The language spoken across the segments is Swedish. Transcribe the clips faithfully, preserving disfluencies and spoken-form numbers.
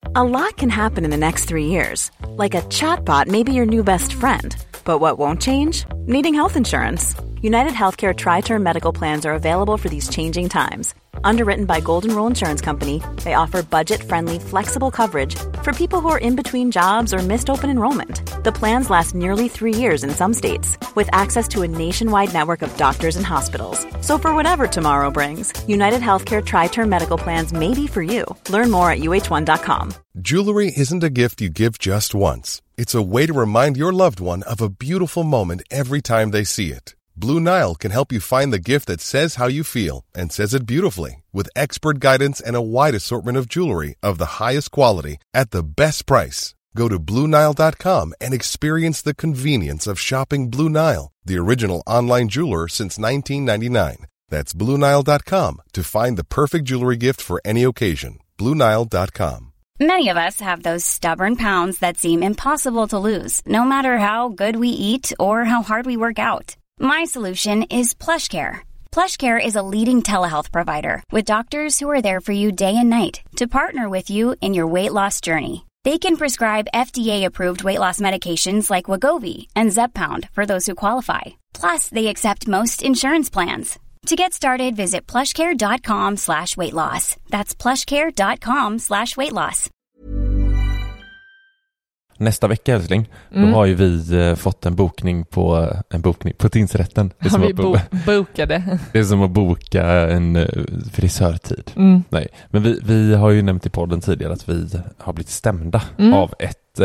A lot can happen in the next three years. Like a chatbot may be your new best friend. But what won't change? Needing health insurance. United Healthcare Tri-Term Medical Plans are available for these changing times. Underwritten by Golden Rule Insurance Company, they offer budget-friendly, flexible coverage for people who are in between jobs or missed open enrollment. The plans last nearly three years in some states, with access to a nationwide network of doctors and hospitals. So for whatever tomorrow brings, United Healthcare Tri-Term Medical Plans may be for you. Learn more at U H one dot com. Jewelry isn't a gift you give just once. It's a way to remind your loved one of a beautiful moment every time they see it. Blue Nile can help you find the gift that says how you feel and says it beautifully, with expert guidance and a wide assortment of jewelry of the highest quality at the best price. Go to Blue Nile dot com and experience the convenience of shopping Blue Nile, the original online jeweler since nineteen ninety-nine. That's Blue Nile dot com to find the perfect jewelry gift for any occasion. Blue Nile dot com. Many of us have those stubborn pounds that seem impossible to lose, no matter how good we eat or how hard we work out. My solution is PlushCare. PlushCare is a leading telehealth provider with doctors who are there for you day and night to partner with you in your weight loss journey. They can prescribe F D A-approved weight loss medications like Wegovy and Zepbound for those who qualify. Plus, they accept most insurance plans. To get started, visit plushcare.com slash weight loss. That's plushcare.com slash weight loss. Nästa vecka, älskling, Mm. då har ju vi eh, fått en bokning på en bokning på tingsrätten. Det är Har som vi att bo- bokade? Det är som att boka en uh, frisörtid. Mm. Nej, men vi, vi har ju nämnt i podden tidigare att vi har blivit stämda Mm. av ett,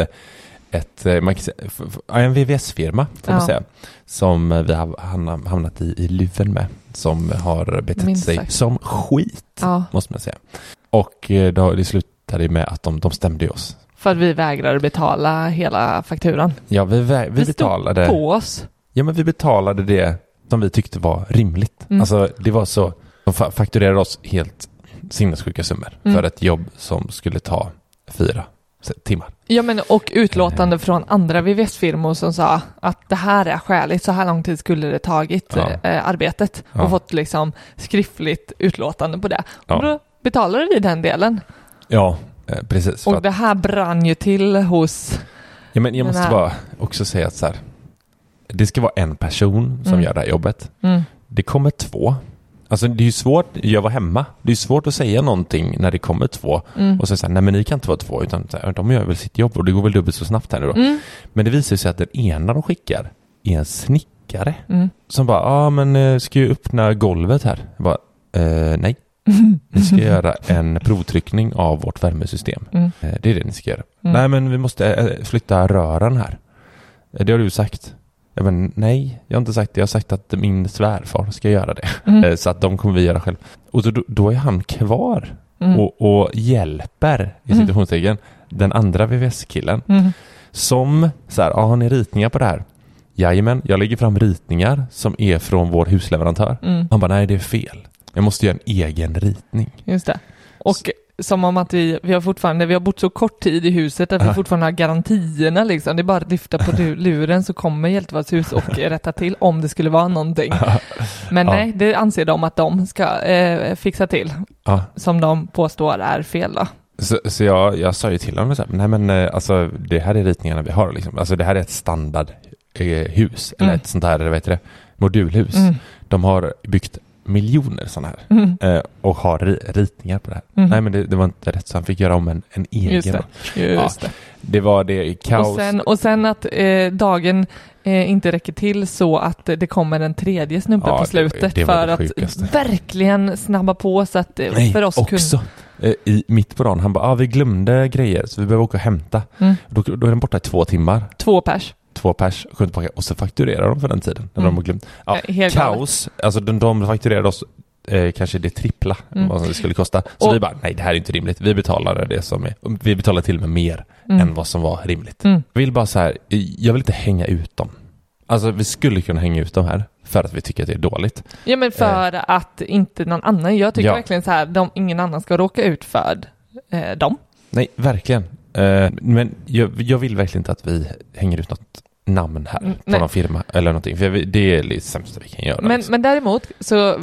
ett man kan säga, f- f- en V V S-firma får man Ja. säga, som vi har hamnat, hamnat i, i luven med, som har betett Minst sig sagt. som skit, Ja. måste man säga. Och eh, då, det slutade med att de, de stämde oss. För att vi vägrade betala hela fakturan. Ja, vi, vä- vi Det stod betalade på oss. Ja, men vi betalade det som vi tyckte var rimligt. Mm. Alltså, det var så, de fa- fakturerade oss helt sinnessjuka summor Mm. för ett jobb som skulle ta fyra s- timmar. Ja, men och utlåtande från andra V V S-firmor som sa att det här är skäligt, så här lång tid skulle det tagit Ja. eh, arbetet. Ja. Och fått liksom skriftligt utlåtande på det. Ja. Och då betalade vi den delen. Ja, eh, precis. För Och att, det här brann ju till hos... ja, men jag den måste här- bara också säga att så här, det ska vara en person som Mm. gör det här jobbet. Mm. Det kommer två. Alltså det är ju svårt, jag var hemma, det är ju svårt att säga någonting när det kommer två Mm. och så säga, nej men ni kan inte vara två, utan så här, de gör väl sitt jobb och det går väl dubbelt så snabbt här nu då. Mm. Men det visar sig att den ena de skickar är en snickare Mm. som bara, ja ah, men eh, ska ju öppna golvet här. Jag bara, eh, nej. Ni ska göra en provtryckning av vårt värmesystem. Mm. Eh, det är det ni ska göra. Mm. Nej men vi måste eh, flytta rören här. Eh, det har du sagt. Ja, men nej, jag har inte sagt det. Jag har sagt att min svärfar ska göra det. Mm. Eh, så att de kommer vi göra själv. Och då, då är han kvar Mm. och, och hjälper i Mm. situationstecken den andra V V S-killen. Mm. Som så här, ja, har ni ritningar på det här? Jajamän, jag lägger fram ritningar som är från vår husleverantör. Mm. Han bara, nej det är fel. Jag måste göra en egen ritning. Just det. Och som om att vi, vi har fortfarande, vi har bott så kort tid i huset att vi Ja. fortfarande har garantierna liksom. Det är bara att lyfta på du- luren så kommer Hjältevads och rätta till om det skulle vara någonting. Men Ja. nej, det anser de att de ska eh, fixa till. Ja. Som de påstår är fel då. Så, så jag, jag sa ju till honom så här, nej men eh, alltså det här är ritningarna vi har liksom. Alltså det här är ett standard eh, hus eller Mm. ett sånt här, vad heter det, modulhus. Mm. De har byggt miljoner sådana här Mm. eh, och har ri- ritningar på det här. Mm. Nej men det, det var inte rätt, så han fick göra om en, en egen. Just det. Just Ja, det. det var det kaos. Och sen, och sen att eh, dagen eh, inte räcker till så att eh, det kommer en tredje snubbe Ja, på det var- slutet det var för det att sjukaste. verkligen snabba på så att eh, Nej, för oss också eh, i mitt på dagen. Han bara, ah, vi glömde grejer så vi behöver åka och hämta. Mm. Då, då är den borta i två timmar. två pers. Två pers, skönt tillbaka. Och så fakturerar de för den tiden. När Mm. de har glömt. Ja, Eh, helt kaos. Alltså de, de fakturerade oss eh, kanske det trippla Mm. vad det skulle kosta. Så Och- vi bara, nej det här är inte rimligt. Vi betalar det som är, vi betalar till och med mer Mm. än vad som var rimligt. Mm. Jag vill bara så här, jag vill inte hänga ut dem. Alltså vi skulle kunna hänga ut dem här för att vi tycker att det är dåligt. Ja, men för att inte någon annan, jag tycker Ja. verkligen så här, de, ingen annan ska råka ut för eh, dem. Nej, verkligen. Eh, men jag, jag vill verkligen inte att vi hänger ut något namn här Mm, på nej. någon firma eller någonting. För jag, det är det sämsta vi kan göra. Men, liksom. men däremot så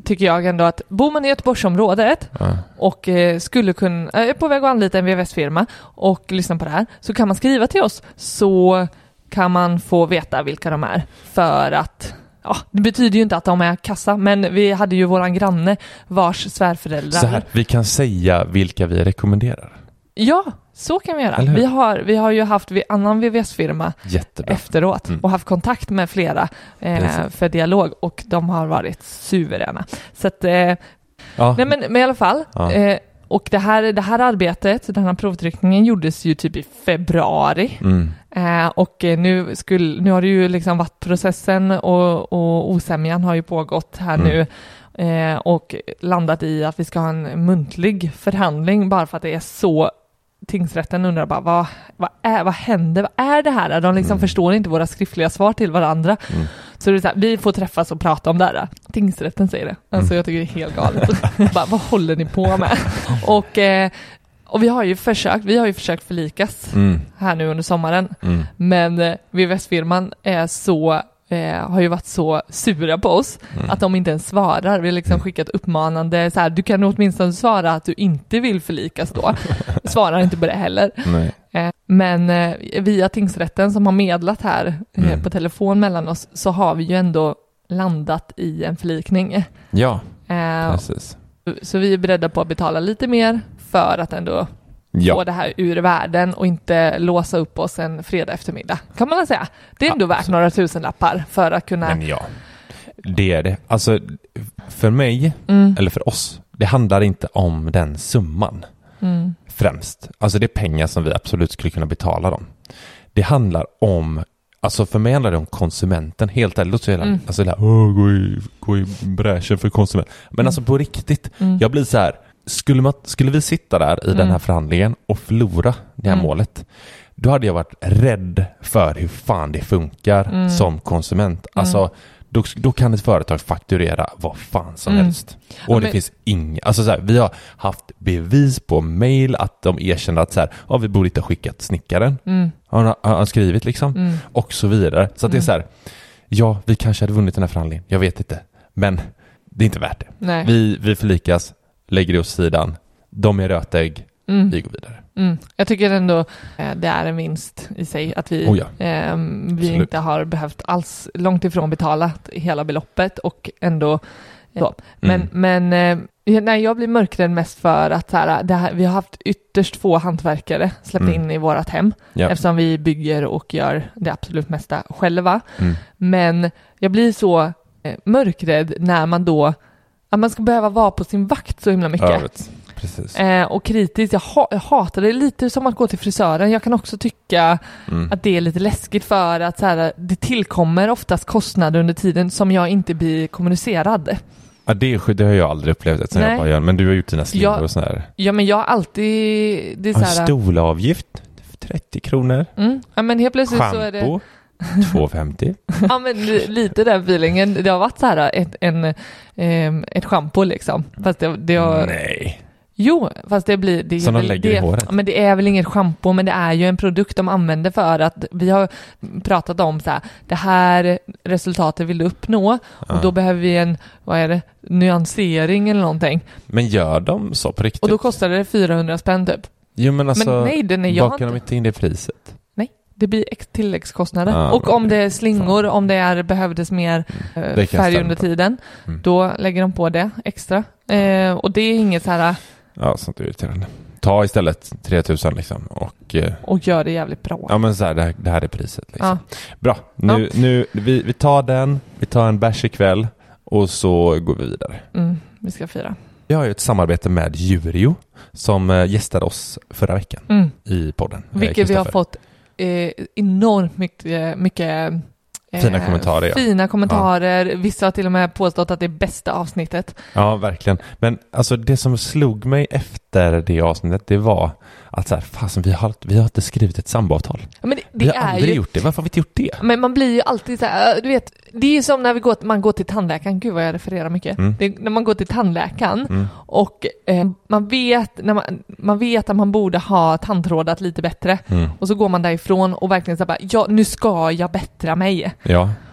tycker jag ändå att bor man i Göteborgsområdet Ja. och eh, skulle kunna, är på väg att anlita en V V S-firma och lyssna på det här, så kan man skriva till oss, så kan man få veta vilka de är. För att, ja, det betyder ju inte att de är kassa, men vi hade ju våran granne vars svärföräldrar. Så här, vi kan säga vilka vi rekommenderar. Ja, så kan vi göra. Eller hur? Vi har, vi har ju haft vi, annan V V S-firma Jättebra. efteråt Mm. och haft kontakt med flera eh, Precis. för dialog, och de har varit suveräna. Så att, eh, Ja. nej men, men i alla fall, Ja. eh, och det här, det här arbetet, den här provtryckningen gjordes ju typ i februari. Mm. Eh, och eh, nu, skulle, nu har det ju liksom varit processen och, och osämjan har ju pågått här Mm. nu eh, och landat i att vi ska ha en muntlig förhandling, bara för att det är så. Tingsrätten undrar bara, vad, vad, är, vad händer? Vad är det här? De liksom Mm. förstår inte våra skriftliga svar till varandra. Mm. Så det är så här, vi får träffas och prata om det här. Tingsrätten säger det. Alltså Mm. jag tycker det är helt galet. Bara, vad håller ni på med? Och, eh, och vi har ju försökt, vi har ju försökt förlikas Mm. här nu under sommaren. Mm. Men eh, V V S-firman är så, eh, har ju varit så sura på oss Mm. att de inte ens svarar. Vi har liksom Mm. skickat uppmanande så här, du kan åtminstone svara att du inte vill förlikas då. Svarar inte på det heller. Nej. Eh, men eh, via tingsrätten som har medlat här eh, Mm. på telefon mellan oss, så har vi ju ändå landat i en förlikning. Ja, Eh, precis. så vi är beredda på att betala lite mer för att ändå få Ja. det här ur världen och inte låsa upp oss en fredag eftermiddag. Kan man väl säga. Det är ändå värt Absolut. några tusenlappar för att kunna... Men ja, det är det. Alltså, för mig, Mm, eller för oss, det handlar inte om den summan mm, främst. Alltså det är pengar som vi absolut skulle kunna betala dem. Det handlar om, alltså för mig handlar det om konsumenten. Helt ärligt så är det, Mm. alltså det här, åh, gå i, gå i bräschen för konsument. Men Mm. alltså på riktigt, mm, jag blir så här, skulle, man, skulle vi sitta där i den Mm. här förhandlingen och förlora det här Mm. målet, då hade jag varit rädd för hur fan det funkar Mm. som konsument. Alltså, då, då kan ett företag fakturera vad fan som Mm. helst. Och Ja, det men- finns inga, alltså så här, vi har haft bevis på mail att de erkänner att så här, ja, vi borde inte ha skickat snickaren. mm, Han har, han har skrivit liksom. mm. Och så vidare. Så att det är Mm. så här, ja, vi kanske hade vunnit den här förhandlingen. Jag vet inte. Men det är inte värt det. Nej. Vi, vi förlikas, lägger det åt sidan. De är rötägg, Mm. vi går vidare. Mm. Jag tycker ändå eh, det är en vinst i sig att vi, Oh ja. ehm, vi Absolut. inte har behövt alls långt ifrån betala hela beloppet och ändå så. Men, Mm. men eh, nej, jag blir mörkrädd mest för att så här, det här, vi har haft ytterst få hantverkare släppt Mm. in i vårt hem Ja. eftersom vi bygger och gör det absolut mesta själva. Mm. Men jag blir så eh, mörkrädd när man då att man ska behöva vara på sin vakt så himla mycket. Jag vet. Precis. Eh, och kritiskt, jag, ha, jag hatar det lite som att gå till frisören. Jag kan också tycka Mm. att det är lite läskigt för att så här, det tillkommer oftast kostnader under tiden som jag inte blir kommunicerad. Ja, det, är, sjukt, det har jag aldrig upplevt eftersom Nej. jag bara gör, men du har gjort dina slingor Jag- och sådär. Ja, men jag har alltid... Det är så En här, stolavgift, trettio kronor. mm, ja, men helt plötsligt så är det... Shampoo, två femtio. Ja, men li- lite den feelingen. Det har varit så här ett, en, ehm, ett shampoo liksom. Fast det, det har... Nej. Jo, fast det blir... Det är Som de väl, lägger det, i håret. Ja, men det är väl inget shampoo, men det är ju en produkt de använder för att vi har pratat om så här, det här resultatet vill du uppnå Ja. och då behöver vi en, vad är det, nyansering eller någonting. Men gör de så på riktigt? Och då kostar det fyrahundra spänn typ. Jo, men alltså, men nej, den är jag bakar de inte. inte in det i priset? Det blir ex- tilläggskostnader. Ja, och om okej. det är slingor, om det är, behövdes mer eh, Det kan jag färg stämma under på. tiden, Mm. då lägger de på det extra. Eh, och det är inget så här, Ja, sånt är irriterande. Ta istället tre tusen liksom och eh, och gör det jävligt bra. ja, men så här, det, här, det här är priset liksom. Ja. Bra, nu, nu vi, vi tar den, vi tar en bärs ikväll och så går vi vidare. Mm, vi ska fira. Vi har ju ett samarbete med Jurio som eh, gästade oss förra veckan Mm. i podden. eh, Vilket vi har Kristoffer. fått eh, enormt mycket, mycket eh, Fina kommentarer, ja. Fina kommentarer. Vissa har till och med påstått att det är bästa avsnittet. Ja, verkligen. Men alltså det som slog mig efter det avsnittet, det var att så här, fasen, vi har, vi har inte skrivit ett samboavtal. Ja, men det, Vi det har är aldrig ju... gjort det. Varför har vi inte gjort det? Men man blir ju alltid så här, du vet, det är ju som när vi går, man går till tandläkaren. Gud vad jag refererar mycket. Mm. Det är när man går till tandläkaren Mm. och eh, man vet när man, man vet att man borde ha tandtrådat lite bättre. Mm. Och så går man därifrån och verkligen så här bara, ja, nu ska jag bättra mig. Ja.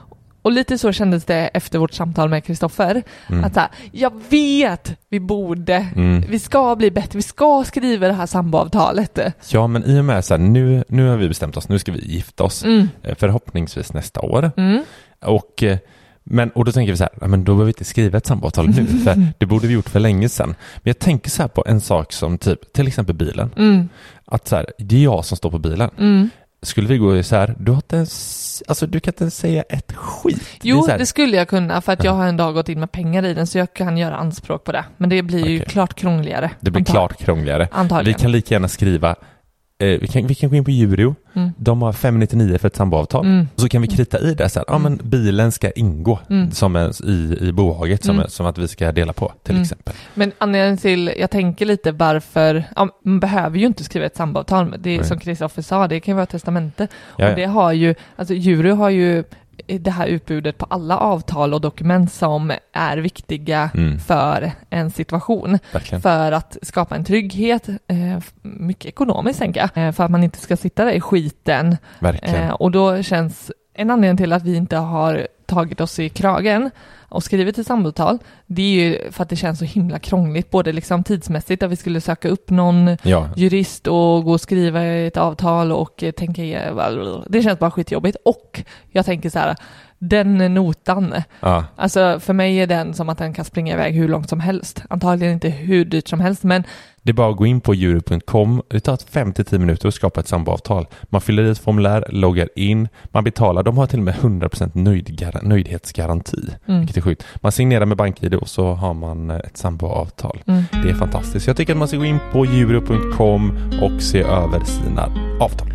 Och lite så kändes det efter vårt samtal med Kristoffer. Mm. Att så här, jag vet, vi borde, Mm. vi ska bli bättre, vi ska skriva det här samboavtalet. Ja, men i och med så här, nu, nu har vi bestämt oss, nu ska vi gifta oss. Mm. Eh, förhoppningsvis nästa år. Mm. Och, eh, men, och då tänker vi så här, ja, men då behöver vi inte skriva ett samboavtal nu, för det borde vi gjort för länge sedan. Men jag tänker så här på en sak som typ, till exempel bilen. Mm. Att så här, det är jag som står på bilen. Mm. Skulle vi gå så här, du har inte ens, alltså du kan inte säga ett skit. Jo, det, det skulle jag kunna, för att jag har en dag gått in med pengar i den, så jag kan göra anspråk på det. Men det blir ju Okej. klart krångligare. det blir antag- klart krångligare. Antagligen. Vi kan lika gärna skriva, eh, vi, kan, vi kan gå in på Juro, Mm. de har fem nittionio för ett samboavtal. Mm. Och så kan vi krita i det så här, ja men bilen ska ingå Mm. som en, i, i bolaget som, Mm. en, som att vi ska dela på till Mm. exempel. Men anledningen till, jag tänker lite varför, ja, man behöver ju inte skriva ett samboavtal. Det är Nej. som Kristoffer sa, det kan ju vara ett testamente. Ja, Och det har ju, alltså Juro har ju det här utbudet på alla avtal och dokument som är viktiga Mm. för en situation. Verkligen. För att skapa en trygghet, eh, mycket ekonomiskt tänker jag, eh, för att man inte ska sitta där i skiten. Verkligen. Eh, och då känns en anledning till att vi inte har tagit oss i kragen och skrivit ett samboavtal, det är ju för att det känns så himla krångligt, både liksom tidsmässigt, att vi skulle söka upp någon Ja, jurist och gå och skriva ett avtal och eh, tänka, det känns bara skitjobbigt. Och jag tänker så här, den notan, ja. alltså för mig är den som att den kan springa iväg hur långt som helst. Antagligen inte hur dyrt som helst, men Det är bara att gå in på juro punkt com. Det tar fem till tio minuter att skapa ett samboavtal. Man fyller i ett formulär, loggar in, man betalar. De har till och med hundra procent nöjd, nöjdhetsgaranti, Mm. vilket är sjukt. Man signerar med BankID och så har man ett samboavtal. Mm. Det är fantastiskt. Jag tycker att man ska gå in på juro punkt com och se över sina avtal.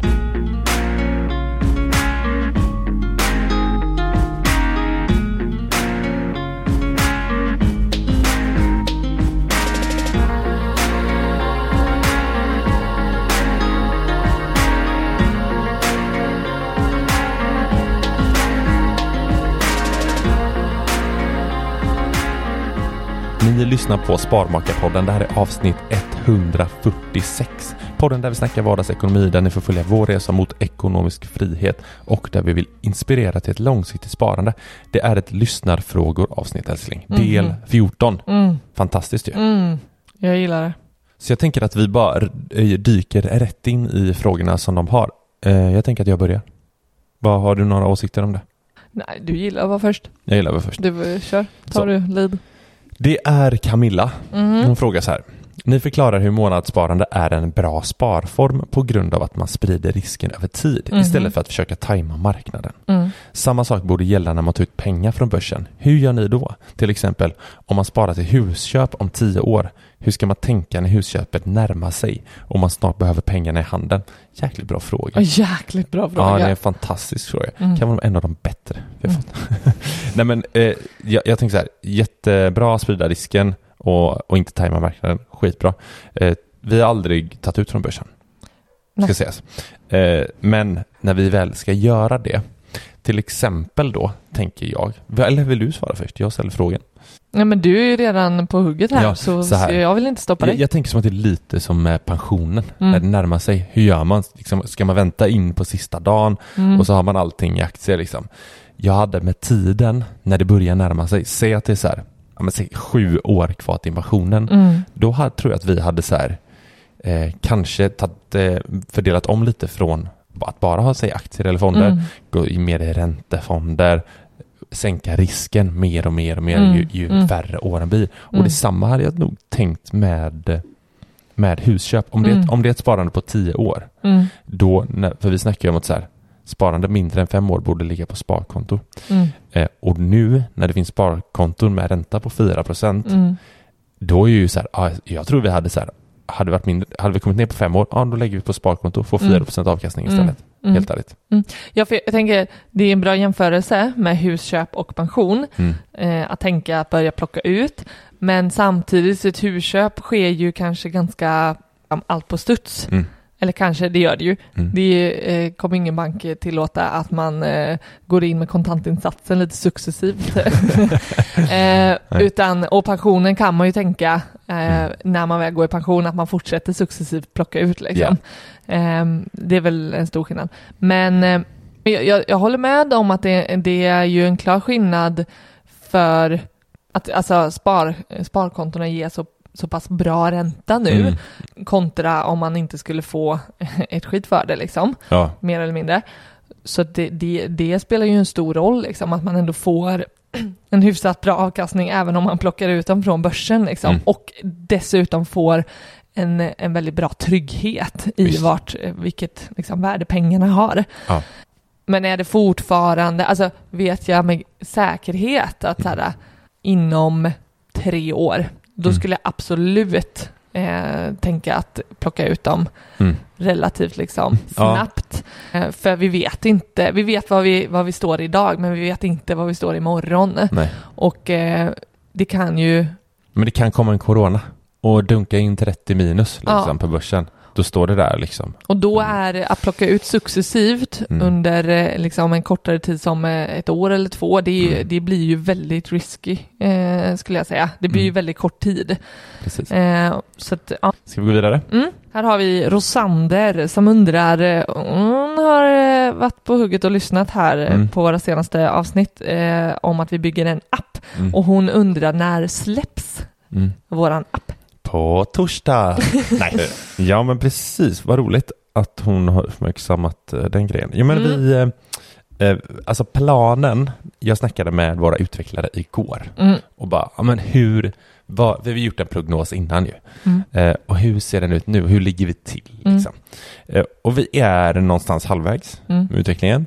Ni lyssnar på Sparmakarpodden. Det här är avsnitt etthundrafyrtiosex. Podden där vi snackar vardagsekonomi, där ni får följa vår resa mot ekonomisk frihet och där vi vill inspirera till ett långsiktigt sparande. Det är ett lyssnarfrågor avsnitt, älskling. Del Mhm. fjorton. Mm. Fantastiskt ju. Mm. Jag gillar det. Så jag tänker att vi bara eh, dyker rätt in i frågorna som de har. Eh, Jag tänker att jag börjar. Vad har du några åsikter om det? Nej, du gillar att vara först. Jag gillar väl först. Du, kör. Tar Så. du lead. Det är Camilla. Mhm. Hon frågar så här. Ni förklarar hur månadssparande är en bra sparform på grund av att man sprider risken över tid Mhm. istället för att försöka tajma marknaden. Mm. Samma sak borde gälla när man tar ut pengar från börsen. Hur gör ni då? Till exempel om man sparar till husköp om tio år. Hur ska man tänka när husköpet närmar sig och man snart behöver pengarna i handen? Jäkligt bra fråga. Oh, jäkligt bra fråga. Ja, det är en fantastisk fråga. Mm. Kan vara en av de bättre vi har Mm. fått. Nej men, eh, jag, jag tänker så här. Jättebra att sprida risken och, och inte tajma marknaden. Skitbra. Eh, vi har aldrig tagit ut från börsen. Ska Nej. sägas. Eh, men när vi väl ska göra det, till exempel då, tänker jag. Eller vill du svara först? Jag ställer frågan. Nej, men du är ju redan på hugget här, Ja, så, så här. så jag vill inte stoppa Jag, dig. jag tänker som att det är lite som med pensionen. Mm. När det närmar sig. Hur gör man? Liksom, ska man vänta in på sista dagen? Mm. Och så har man allting i aktier liksom. Jag hade med tiden, när det börjar närma sig, säg att det är så här, ja, men säg sju år kvar till invasionen. Mm. Då hade, tror jag att vi hade så här, eh, kanske tatt, eh, fördelat om lite från att bara ha sig aktier eller fonder, Mm. gå i mer i räntefonder, sänka risken mer och mer och mer Mm. ju, ju Mm. färre åren blir. Och Mm. detsamma hade jag nog tänkt med, med husköp. Om det, är ett- Mm. om det är ett sparande på tio år, Mm. då, när- för vi snackar ju om att så här, sparande mindre än fem år borde ligga på sparkonto. Mm. Eh, och nu när det finns sparkonton med ränta på fyra procent, Mm. då är ju så här, ah, jag tror vi hade så här, hade, varit mindre, hade vi kommit ner på fem år, ja, då lägger vi på sparkonto och får fyra procent avkastning istället. Mm. Helt ärligt. Ja, för jag tänker, det är en bra jämförelse med husköp och pension. Mm. Eh, att tänka att börja plocka ut. Men samtidigt, så ett husköp sker ju kanske ganska um, allt på studs. Mm. Eller kanske, det gör det ju. Mm. Det eh, kommer ingen bank tillåta att man eh, går in med kontantinsatsen lite successivt. eh, utan, och pensionen kan man ju tänka eh, Mm. när man väl går i pension att man fortsätter successivt plocka ut. Liksom. Eh, det är väl en stor skillnad. Men eh, Jag, jag, jag håller med om att det, det är ju en klar skillnad för att alltså spar, sparkontona ger så, så pass bra ränta nu mm. kontra om man inte skulle få ett skit för det liksom, ja. Mer eller mindre. Så det, det, det spelar ju en stor roll liksom, att man ändå får en hyfsat bra avkastning även om man plockar ut dem från börsen liksom, mm. och dessutom får en, en väldigt bra trygghet i Visst. vart, vilket liksom, värde pengarna har. Ja. Men är det fortfarande, alltså vet jag med säkerhet att mm. såhär, inom tre år, då mm. skulle jag absolut eh, tänka att plocka ut dem mm. relativt liksom snabbt. Ja. Eh, för vi vet inte, vi vet vad vi, vad vi står i idag, men vi vet inte vad vi står imorgon. Nej. Och eh, det kan ju... Men det kan komma en corona och dunka in trettio minus liksom, ja. på börsen. Då står det där liksom. Och då är det att plocka ut successivt mm. under liksom en kortare tid som ett år eller två. Det, är ju, mm. det blir ju väldigt risky eh, skulle jag säga. Det blir mm. ju väldigt kort tid. Precis. Eh, så att, ja. Ska vi gå vidare? Mm. Här har vi Rosander som undrar, hon har varit på hugget och lyssnat här mm. på våra senaste avsnitt eh, om att vi bygger en app. Mm. Och hon undrar när släpps mm. våran app? På torsdag. Nej. Ja, men precis. Vad roligt att hon har uppmärksammat den grejen. Jo, men mm. vi... Eh, alltså planen... Jag snackade med våra utvecklare igår. Mm. Och bara, ja men hur... Vad, vi har gjort en prognos innan ju. Mm. Eh, och hur ser den ut nu? Hur ligger vi till? Liksom? Mm. Eh, och vi är någonstans halvvägs mm. med utvecklingen.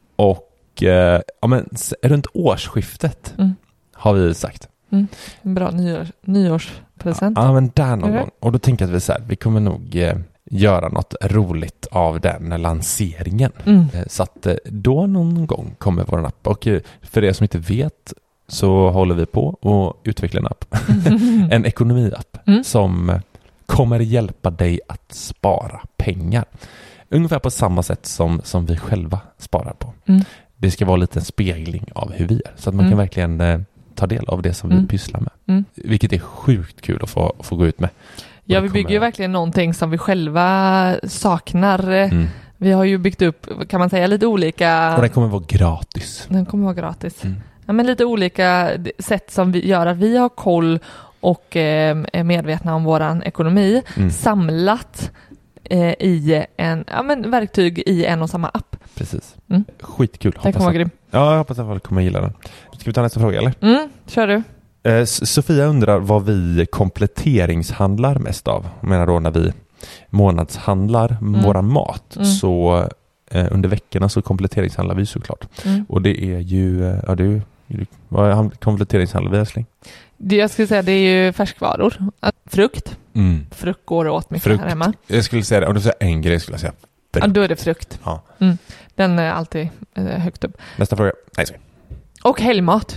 Och eh, ja, men, runt årsskiftet mm. har vi sagt. Mm. Bra nyår, nyårspresent. Ja, men där någon gång. Och då tänker jag att vi, så här, vi kommer nog eh, göra något roligt av den lanseringen. Mm. Eh, så att eh, då någon gång kommer vår app. Och eh, för er som inte vet så håller vi på och utveckla en app. Mm. En ekonomiapp mm. som kommer hjälpa dig att spara pengar. Ungefär på samma sätt som, som vi själva sparar på. Mm. Det ska vara lite en spegling av hur vi är. Så att man mm. kan verkligen... Eh, ta del av det som mm. vi pysslar med. Mm. Vilket är sjukt kul att få, få gå ut med. Ja, vi bygger ju verkligen någonting som vi själva saknar. Mm. Vi har ju byggt upp, kan man säga, lite olika... Och den kommer vara gratis. Den kommer vara gratis. Mm. Ja, men lite olika sätt som vi gör att vi har koll och eh, är medvetna om våran ekonomi. Mm. Samlat eh, i en ja, men verktyg i en och samma app. Precis. Mm. Skitkul. Den kommer vara grym. Ja, jag hoppas att folk kommer gilla den. Ska vi ta nästa fråga, eller? Mm, kör du. Eh, Sofia undrar vad vi kompletteringshandlar mest av. Jag menar då när vi månadshandlar mm. våran mat. Mm. Så eh, under veckorna så kompletteringshandlar vi såklart. Mm. Och det är ju... Eh, ja, det är ju vad kompletteringshandlar vi, älskling? Det jag skulle säga, det är ju färskvaror. Frukt. Mm. Frukt går åt mycket frukt. Här hemma. Jag skulle säga det. Om du säger en grej skulle jag säga frukt. Ja, då är det frukt. Ja. Mm. Den är alltid eh, högt upp. Nästa fråga. Nej, sorry. Och helgmat.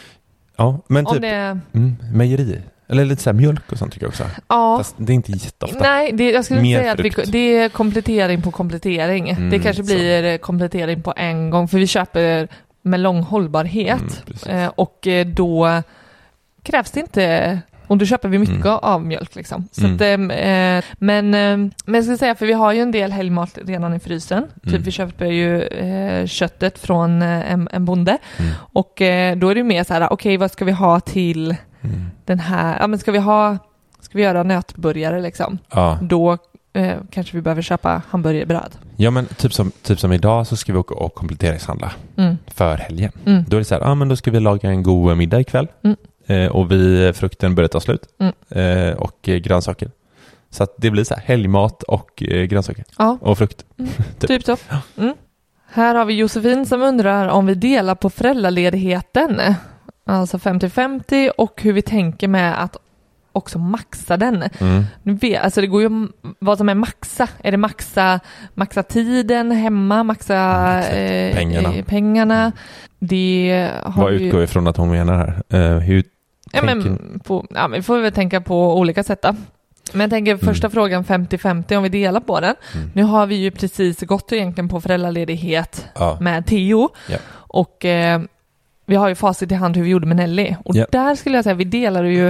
Ja, men typ det... mm, mejeri. Eller lite så här mjölk och sånt tycker jag också. Ja. Fast det är inte jätteofta. Nej, det, jag skulle Mer säga att vi, det är komplettering på komplettering. Mm, det kanske blir så. komplettering på en gång. För vi köper med lång hållbarhet. Mm, eh, och då krävs det inte... Och då köper vi mycket mm. av mjölk liksom. Så mm. att, eh, men, eh, men jag ska säga, för vi har ju en del helgmat redan i frysen. Mm. Typ vi köper ju eh, köttet från eh, en, en bonde. Mm. Och eh, då är det mer så här, okej okay, vad ska vi ha till mm. den här, ja men ska vi ha, ska vi göra nötburgare liksom. Ja. Då eh, kanske vi behöver köpa hamburgerbröd. Ja men typ som, typ som idag så ska vi åka och kompletteringshandla mm. för helgen. Mm. Då är det så här, ja men då ska vi laga en god middag ikväll. Mm. Eh, och vi, frukten börjar ta slut. Mm. Eh, och eh, grönsaker. Så att det blir så här helgmat och eh, grönsaker. Ja. Och frukt. Mm. typ. typ så. Mm. Här har vi Josefin som undrar om vi delar på föräldraledigheten. Alltså femtio femtio och hur vi tänker med att också maxa den. Mm. Alltså det går ju vad som är maxa. Är det maxa, maxa tiden hemma, maxa mm, eh, pengarna. Eh, pengarna. Det har vad utgår ju... ifrån att hon menar här? Uh, hur ja, men på, ja, men vi får väl tänka på olika sätt då. Men jag tänker första mm. frågan femtio femtio om vi delar på den. Mm. Nu har vi ju precis gått egentligen på föräldraledighet ja. med Theo. Ja. Och eh, vi har ju facit i hand hur vi gjorde med Nelly. Och ja. där skulle jag säga, vi delar ju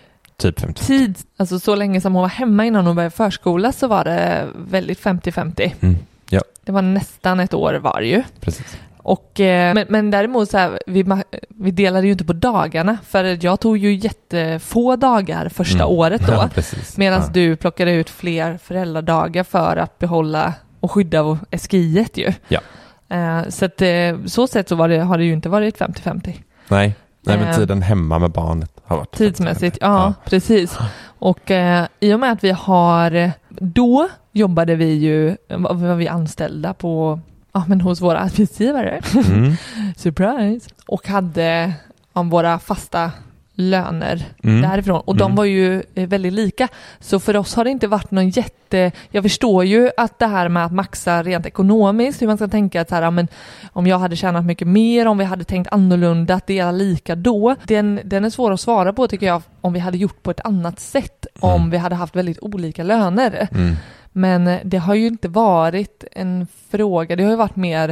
typ femtio tid, alltså så länge som hon var hemma innan hon började förskola så var det väldigt femtio femtio. Mm. Ja. Det var nästan ett år var ju. Precis. Och, eh, men, men däremot så här, vi, vi delade ju inte på dagarna, för jag tog ju jättefå dagar första Mm. året då. Ja, medan ja. du plockade ut fler föräldradagar för att behålla och skydda S G I-et ju. Ja. Eh, så att eh, så sätt så var det, har det ju inte varit femtio femtio. Nej. Nej, men Eh, tiden hemma med barnet har varit Tidsmässigt, ja, ja. precis. Och eh, i och med att vi har, då jobbade vi ju, var, var vi anställda på, ja men hos våra arbetsgivare. Mm. Surprise! Och hade om våra fasta löner Mm. därifrån. Och de Mm. var ju eh, väldigt lika. Så för oss har det inte varit någon jätte... Jag förstår ju att det här med att maxa rent ekonomiskt, hur man ska tänka att så här, ja, men om jag hade tjänat mycket mer, om vi hade tänkt annorlunda, att dela lika då. Den, den är svår att svara på tycker jag, om vi hade gjort på ett annat sätt. Mm. Om vi hade haft väldigt olika löner. Mm. Men det har ju inte varit en fråga, det har ju varit mer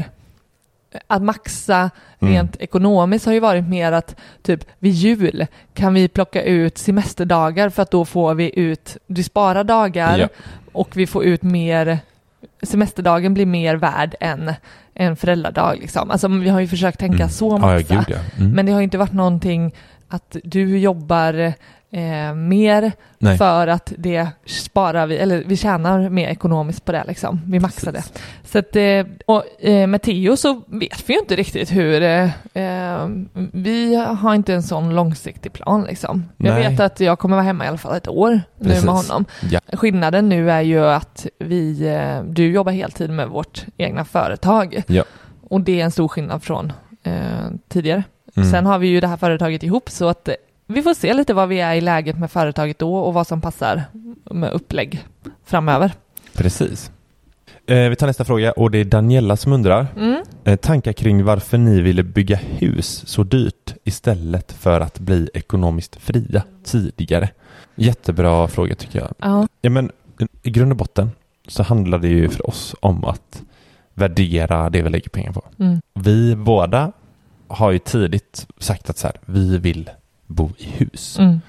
att maxa rent Mm. ekonomiskt har ju varit mer att typ vid jul kan vi plocka ut semesterdagar för att då får vi ut, du sparar dagar Ja. och vi får ut mer, semesterdagen blir mer värd än en föräldradag liksom. Alltså vi har ju försökt tänka Mm. så Ja, maxa. ja, gud, ja. Mm. Men det har ju inte varit någonting att du jobbar eh, mer Nej. för att det sparar vi, eller vi tjänar mer ekonomiskt på det liksom. Vi maxar det. Så att, eh, och eh, med Theo så vet vi ju inte riktigt hur, eh, eh, vi har inte en sån långsiktig plan liksom. Jag Nej. vet att jag kommer vara hemma i alla fall ett år nu Precis. med honom. Ja. Skillnaden nu är ju att vi, eh, du jobbar heltid med vårt egna företag. Ja. Och det är en stor skillnad från eh, tidigare. Mm. Sen har vi ju det här företaget ihop så att eh, vi får se lite vad vi är i läget med företaget då och vad som passar med upplägg framöver. Precis. Eh, vi tar nästa fråga och det är Daniela som undrar. Mm. Eh, tankar kring varför ni ville bygga hus så dyrt istället för att bli ekonomiskt fria tidigare. Jättebra fråga tycker jag. Ja. Ja, men i grund och botten så handlar det ju för oss om att värdera det vi lägger pengar på. Mm. Vi båda har ju tidigt sagt att så här, vi vill bo i hus. Mm.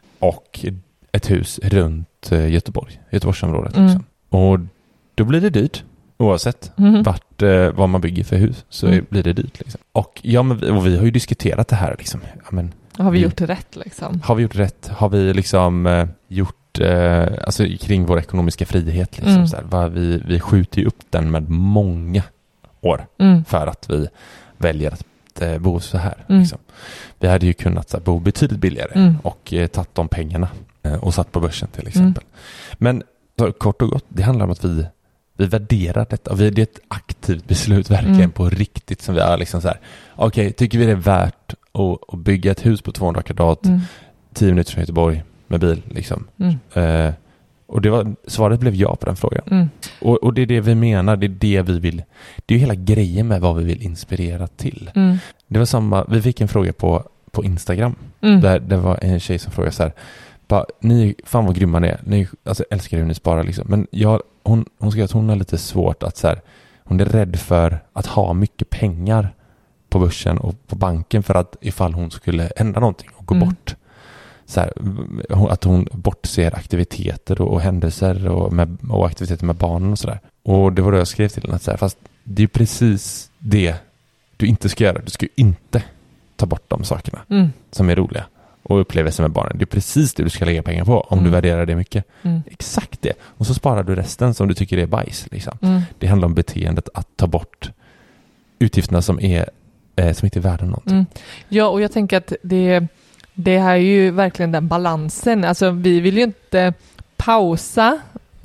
Och ett hus runt eh, Göteborg, Göteborgsområdet. Mm. Liksom. Och då blir det dyrt. Oavsett Mm. vart, eh, vad man bygger för hus så Mm. blir det dyrt. Liksom. Och, ja, men vi, och vi har ju diskuterat det här. Liksom. Ja, men, Har vi Vi- gjort rätt liksom? har vi gjort rätt? Har vi liksom eh, gjort eh, alltså, kring vår ekonomiska frihet? Liksom, Mm. så här, vad vi, vi skjuter ju upp den med många år Mm. för att vi väljer att eh, bo så här. Mm. Liksom. Vi hade ju kunnat så här, bo betydligt billigare Mm. och eh, tagit de pengarna eh, och satt på börsen till exempel. Men så, kort och gott, det handlar om att vi, vi värderar detta. Och vi, det är ett aktivt beslut verkligen Mm. på riktigt som vi är liksom så här. Okej, okay, tycker vi det är värt att, att bygga ett hus på tvåhundra kvadrat, Mm. tio minuter från Göteborg med bil liksom. Mm. Eh, och det var, svaret blev ja på den frågan. Mm. Och, och det är det vi menar, det är det vi vill. Det är ju hela grejen med vad vi vill inspirera till. Mm. Det var samma, vi fick en fråga på, på Instagram. Mm. Där det var en tjej som frågade så här, bara, ni, fan vad grymma ni är. Ni alltså, älskar hur ni sparar liksom. Men jag, hon, hon skrev att hon har lite svårt att så här, hon är rädd för att ha mycket pengar på börsen och på banken för att ifall hon skulle ändra någonting och gå Mm. bort. Så här, hon- att hon bortser aktiviteter och, och händelser och, med, och aktiviteter med barnen och sådär. Och det var då jag skrev till henne att så här, fast det är ju precis det du inte ska göra. Du ska ju inte ta bort de sakerna Mm. som är roliga och upplevelser med barnen. Det är precis det du ska lägga pengar på om Mm. du värderar det mycket. Mm. Exakt det. Och så sparar du resten som du tycker är bajs. Liksom. Mm. Det handlar om beteendet att ta bort utgifterna som, är, eh, som inte är värda någonting. Mm. Ja, och jag tänker att det, det här är ju verkligen den balansen. Alltså vi vill ju inte pausa,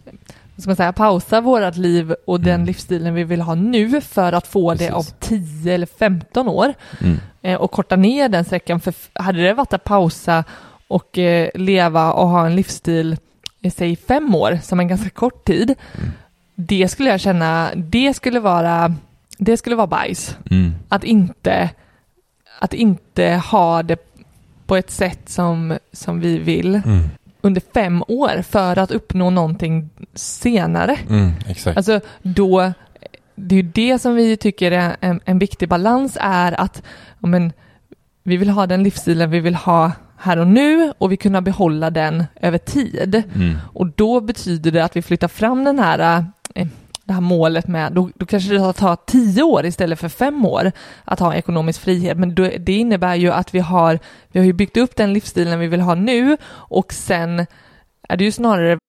vad ska man säga, pausa vårat liv och den Mm. livsstilen vi vill ha nu för att få det Precis. om tio eller femton år Mm. eh, och korta ner den sträckan. För f- hade det varit att pausa och eh, leva och ha en livsstil i säg fem år som en ganska kort tid, Mm. det skulle jag känna, det skulle vara det skulle vara bajs. Mm. Att inte att inte ha det på ett sätt som, som vi vill Mm. under fem år för att uppnå någonting senare. Mm. Exakt. Alltså då, det är ju det som vi tycker är en, en viktig balans är att ja, men, vi vill ha den livsstilen vi vill ha här och nu och vi kunna behålla den över tid. Mm. Och då betyder det att vi flyttar fram den här eh, det här målet med, då, då kanske det tar tio år istället för fem år att ha ekonomisk frihet. Men då, det innebär ju att vi har, vi har ju byggt upp den livsstilen vi vill ha nu, och sen är det ju snarare...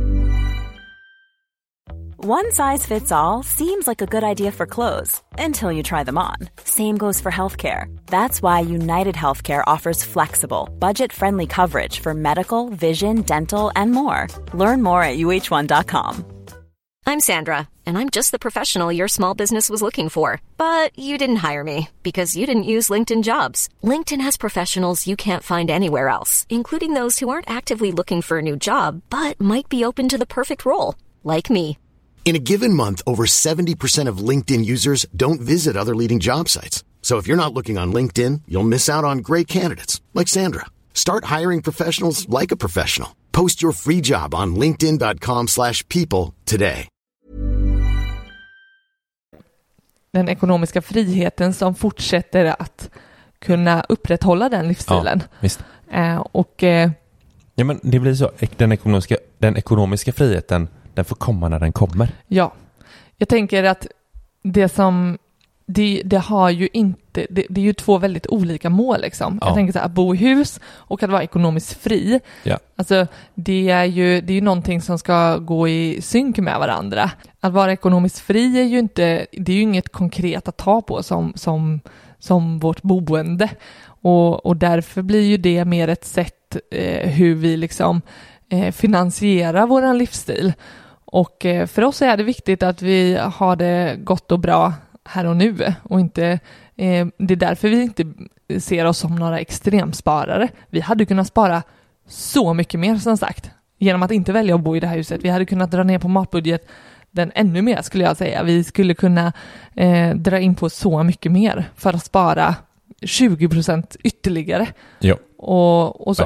One size fits all seems like a good idea for clothes until you try them on. Same goes for healthcare. That's why United Healthcare offers flexible, budget-friendly coverage for medical, vision, dental, and more. Learn more at U H one dot com. I'm Sandra, and I'm just the professional your small business was looking for. But you didn't hire me because you didn't use LinkedIn Jobs. LinkedIn has professionals you can't find anywhere else, including those who aren't actively looking for a new job, but might be open to the perfect role, like me. In a given month, over seventy percent of LinkedIn users don't visit other leading job sites. So if you're not looking on LinkedIn, you'll miss out on great candidates like Sandra. Start hiring professionals like a professional. Post your free job on linkedin dot com slash people today. Den ekonomiska friheten som fortsätter att kunna upprätthålla den livsstilen. Ja, visst. Eh, och eh, ja, men det blir så, den ekonomiska, den ekonomiska friheten, den får komma när den kommer. Ja, jag tänker att det som det, det har ju inte, det, det är ju två väldigt olika mål liksom. Ja. Jag tänker så här, att bo i hus och att vara ekonomiskt fri. Ja. Alltså det är ju det är ju någonting som ska gå i synk med varandra. Att vara ekonomiskt fri är ju inte, det är ju inget konkret att ta på som som som vårt boende, och och därför blir ju det mer ett sätt eh, hur vi liksom eh, finansierar våran livsstil. Och eh, för oss är det viktigt att vi har det gott och bra här och nu, och inte eh, det är därför vi inte ser oss som några extremsparare. Vi hade kunnat spara så mycket mer, som sagt, genom att inte välja att bo i det här huset. Vi hade kunnat dra ner på matbudget den ännu mer, skulle jag säga. Vi skulle kunna eh, dra in på så mycket mer för att spara tjugo procent ytterligare. Ja. Och, och så.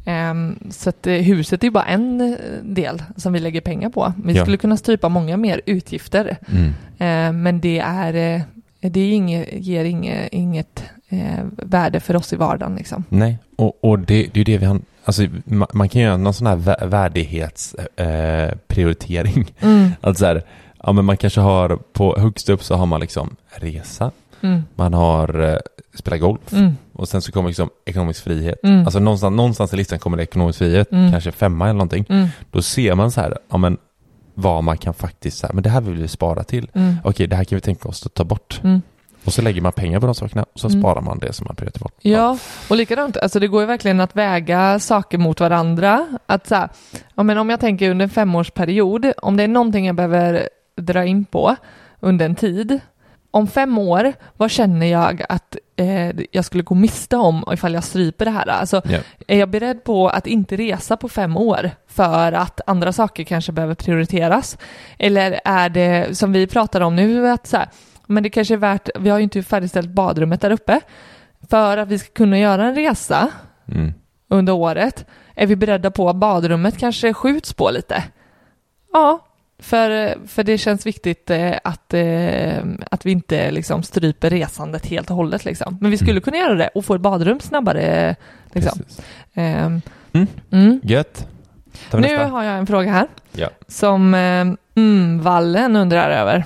Um, så att uh, huset är ju bara en del som vi lägger pengar på. Vi Ja. skulle kunna strypa många mer utgifter. Mm. Uh, men det är uh, det är inget, ger inget, inget uh, värde för oss i vardagen liksom. Nej, och, och det, det är ju det vi har, alltså man, man kan göra någon sån här vä- värdighetsprioritering. Eh, prioritering. Mm. Alltså här, ja, men man kanske har på högst upp så har man liksom resa. Mm. Man har eh, spela golf. Mm. Och sen så kommer liksom ekonomisk frihet. Mm. Alltså någonstans, någonstans i listan kommer det ekonomisk frihet. Mm. Kanske femma eller någonting. Mm. Då ser man så här, ja men vad man kan faktiskt, så här, men det här vill vi spara till. Mm. Okej, det här kan vi tänka oss att ta bort. Mm. Och så lägger man pengar på de sakerna och så Mm. sparar man det som man prioriterar bort. Ja, och likadant, alltså det går ju verkligen att väga saker mot varandra. Att så här, ja, men om jag tänker under en femårsperiod, om det är någonting jag behöver dra in på under en tid, om fem år, vad känner jag att eh, jag skulle gå miste om ifall jag stryper det här? Alltså, Ja. är jag beredd på att inte resa på fem år för att andra saker kanske behöver prioriteras? Eller är det, som vi pratar om nu, att så här, men det kanske är värt, vi har ju inte färdigställt badrummet där uppe, för att vi ska kunna göra en resa Mm. under året, är vi beredda på att badrummet kanske skjuts på lite? Ja, för, för det känns viktigt eh, att, eh, att vi inte liksom stryper resandet helt och hållet. Liksom. Men vi skulle Mm. kunna göra det och få ett badrum snabbare. Liksom. Precis. Ehm, Mm. mm. Gött. Tar vi Nu nästa? har jag en fråga här Ja. som eh, mm, Vallen undrar över.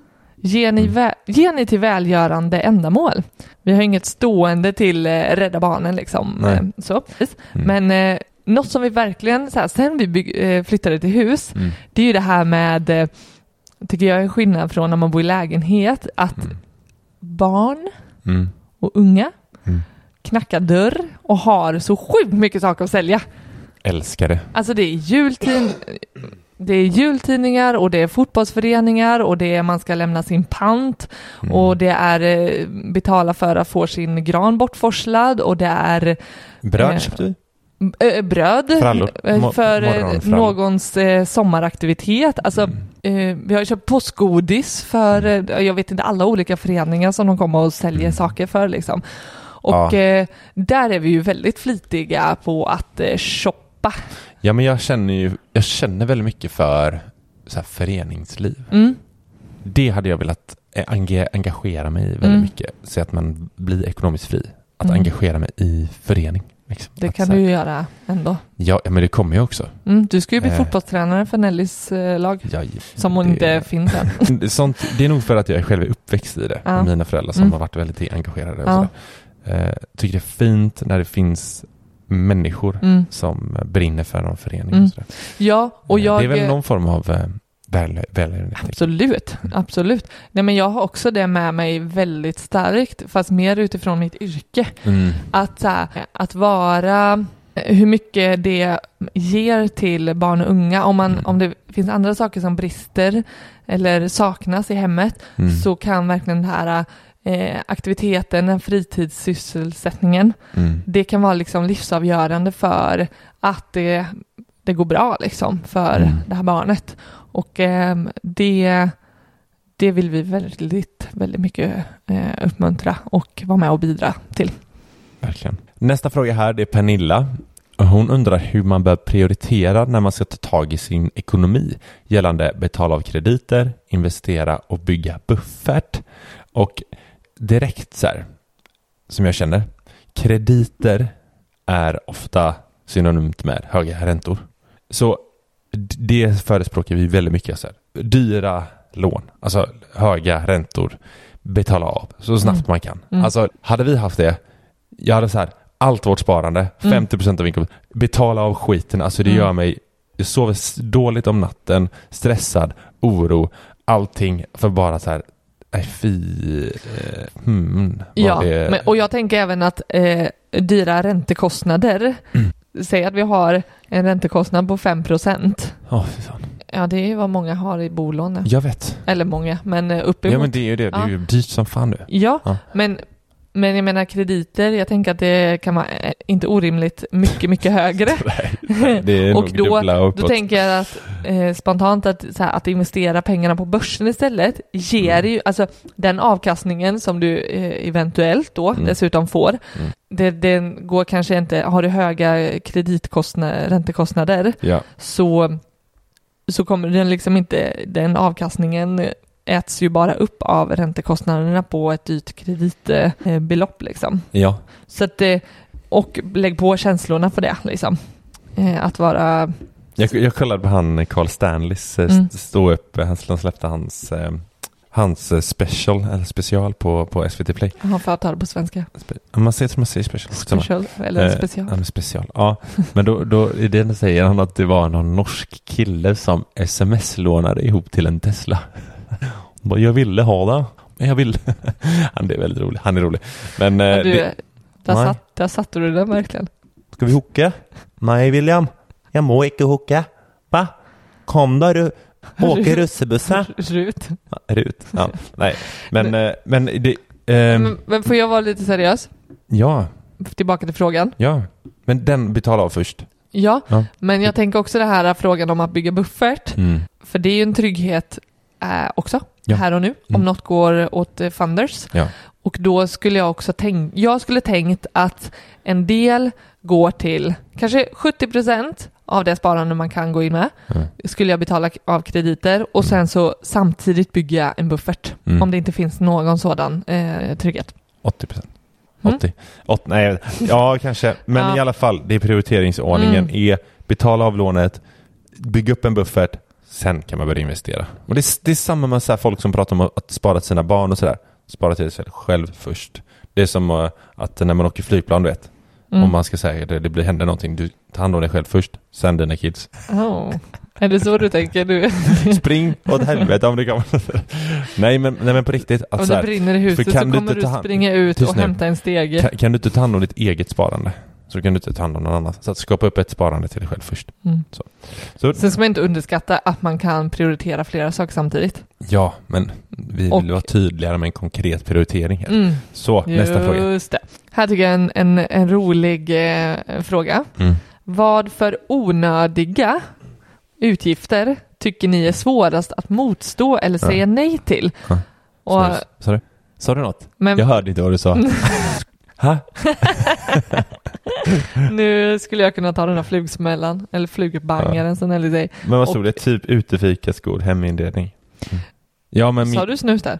Ger ni, Mm. vä- ger ni till välgörande ändamål? Vi har inget stående till eh, Rädda Barnen liksom. Nej. Eh, så. Mm. Men eh, något som vi verkligen, så här, sen vi bygg, eh, flyttade till hus, Mm. det är ju det här med, eh, tycker jag är en skillnad från när man bor i lägenhet, att Mm. barn Mm. och unga Mm. knackar dörr och har så sjukt mycket saker att sälja. Älskar det. Alltså det är jultid, det är jultidningar och det är fotbollsföreningar och det är man ska lämna sin pant Mm. och det är eh, betala för att få sin gran bortforslad och det är Bröd eh, köpte vi. eh, bröd Frallor. eh, Mo- för eh, morgonfrallor. någons eh, sommaraktivitet. Alltså Mm. eh, vi har ju köpt påskgodis för eh, jag vet inte alla olika föreningar som de kommer och säljer Mm. saker för liksom. Och Ja. eh, där är vi ju väldigt flitiga på att eh, shoppa. Ja, men jag känner ju, jag känner väldigt mycket för så här föreningsliv. Mm. Det hade jag velat eh, enga- engagera mig i väldigt Mm. mycket. Så att man blir ekonomiskt fri. Att Mm. engagera mig i förening. Liksom, det att, kan så du här, ju göra ändå. Ja, men det kommer ju också. Mm, du ska ju bli Eh. fotbollstränare för Nellys eh, lag. Ja, Som hon det, inte finns än. Sånt, det är nog för att jag själv är uppväxt i det. Ja. Och mina föräldrar som Mm. har varit väldigt engagerade. Och Ja. sådär. Eh, tycker det är fint när det finns människor Mm. som brinner för någon förening. Mm. Och sådär. Ja, och Eh, jag... det är väl någon form av eh, väl, välgörenhet. Absolut, absolut. Nej, men jag har också det med mig väldigt starkt, fast mer utifrån mitt yrke. Mm. Att, så här, att vara, hur mycket det ger till barn och unga. Om, man, Mm. om det finns andra saker som brister eller saknas i hemmet, Mm. så kan verkligen den här eh, aktiviteten, den fritidssysselsättningen, Mm. det kan vara liksom livsavgörande för att det, det går bra liksom för Mm. det här barnet. Och eh, det, det vill vi väldigt, väldigt mycket eh, uppmuntra och vara med och bidra till. Verkligen. Nästa fråga här, det är Pernilla. Hon undrar hur man bör prioritera när man ska ta tag i sin ekonomi gällande betala av krediter, investera och bygga buffert. Och direkt så här, som jag känner, krediter är ofta synonymt med höga räntor. Så det förespråkar vi väldigt mycket. Så här. Dyra lån, alltså höga räntor, betala av så snabbt Mm. man kan. Mm. Alltså hade vi haft det, jag hade så här, allt vårt sparande, Mm. femtio procent av inkomsten, betala av skiten, alltså det Mm. gör mig, jag sover s- dåligt om natten, stressad, oro, allting för bara så här, nej fy, eh, hmm, vad Ja, det, men, och jag tänker även att eh, dyra räntekostnader, Mm. säg att vi har en räntekostnad på fem procent. Åh, fy fan. Ja, det är ju vad många har i bolån. Jag vet. Eller många, men eh, uppemot. Ja men det är ju det, det är Ja. ju dyrt som fan nu. Ja, Ja. men, men jag menar krediter, jag tänker att det kan vara eh, inte orimligt mycket, mycket högre. Nej, det är Och nog då- dubbla Då uppåt. tänker jag att eh, spontant att, så här, att investera pengarna på börsen istället ger Mm. ju, alltså den avkastningen som du eh, eventuellt då Mm. dessutom får, Mm. det, den går kanske inte, har du höga kreditkostnader, räntekostnader, Ja. så, så kommer den liksom inte, den avkastningen äts ju bara upp av räntekostnaderna på ett dyrt kreditbelopp liksom. Ja. Så att det, och lägg på känslorna för det liksom. Eh, Att vara... Jag, jag kollade på han Carl Stanleys eh, Mm. st- stå upp, han han släppte hans eh, hans eh, special eller special på på S V T Play. Jag har för att ta det på svenska. Spe- ja, man säger som man säger special. Samma. Special, eller Eh, special. Ja, men special. Ja, men då, då i den säger han att det var någon norsk kille som sms-lånade ihop till en Tesla. Han bara, jag ville ha det. Men jag vill. Han är väldigt rolig. Han är rolig. Men eh, Ja, du, det, där, nej. satt, där satte du den verkligen. ska vi hooka? Nej, William. Jag må inte hooka. Va? Kom då du. Åker russebussen. Rut. Ja, Rut. Ja, nej. Men, eh, men det... ehm, Men, men får jag vara lite seriös? ja, Tillbaka till frågan. ja. Men den betalar av först. Ja, Ja. men jag tänker också det här frågan om att bygga buffert. Mm. För det är ju en trygghet eh, också, Ja. här och nu, om Mm. något går åt eh, funders. Ja. Och då skulle jag också tänkt, jag skulle tänkt att en del går till, kanske sjuttio procent av det sparande man kan gå in med, Mm. skulle jag betala av krediter och sen så samtidigt bygga en buffert. Mm. Om det inte finns någon sådan eh, trygghet. åttio procent. Mm. åttio. åttio. Nej, jag vet. Ja, kanske. Men Ja. i alla fall, det är prioriteringsordningen. Mm. Är betala av lånet, bygga upp en buffert, sen kan man börja investera. Och det är, det är samma med så här folk som pratar om att, att spara till sina barn och sådär. Spara till sig själv först. Det är som uh, att när man åker flygplan, du vet. Mm. Om man ska säga det, det blir händer någonting. Du tar hand om dig själv först, sen dina kids. Oh. Är det så du tänker? Du? Spring åt helvete om det kan. nej, men, nej men på riktigt. Att Om så det här, brinner i huset för så kan du kommer inte du ta hand- springa ut Tyst och nu. hämta en stege. kan, kan du inte ta hand om ditt eget sparande, så kan du inte ta hand om någon annan. Så att skapa upp ett sparande till dig själv först. Mm. Så. Så, Sen ska man inte underskatta att man kan prioritera flera saker samtidigt. ja, men vi Och- vill vara tydligare med en konkret prioritering här. Mm. Så, nästa fråga. Just det. Här tycker jag en, en, en rolig eh, fråga. Mm. Vad för onödiga utgifter tycker ni är svårast att motstå eller säga Ja. nej till? Ja. Och, Sa du, sa du, sa du något? men Jag hörde inte vad du sa. Ha? nu skulle jag kunna ta den här flugsmällan, eller flugbangaren som Nelly säger. Men vad stod Och- det? Typ utefika, skor, heminredning. Mm. Ja, men Sa min, du snus där?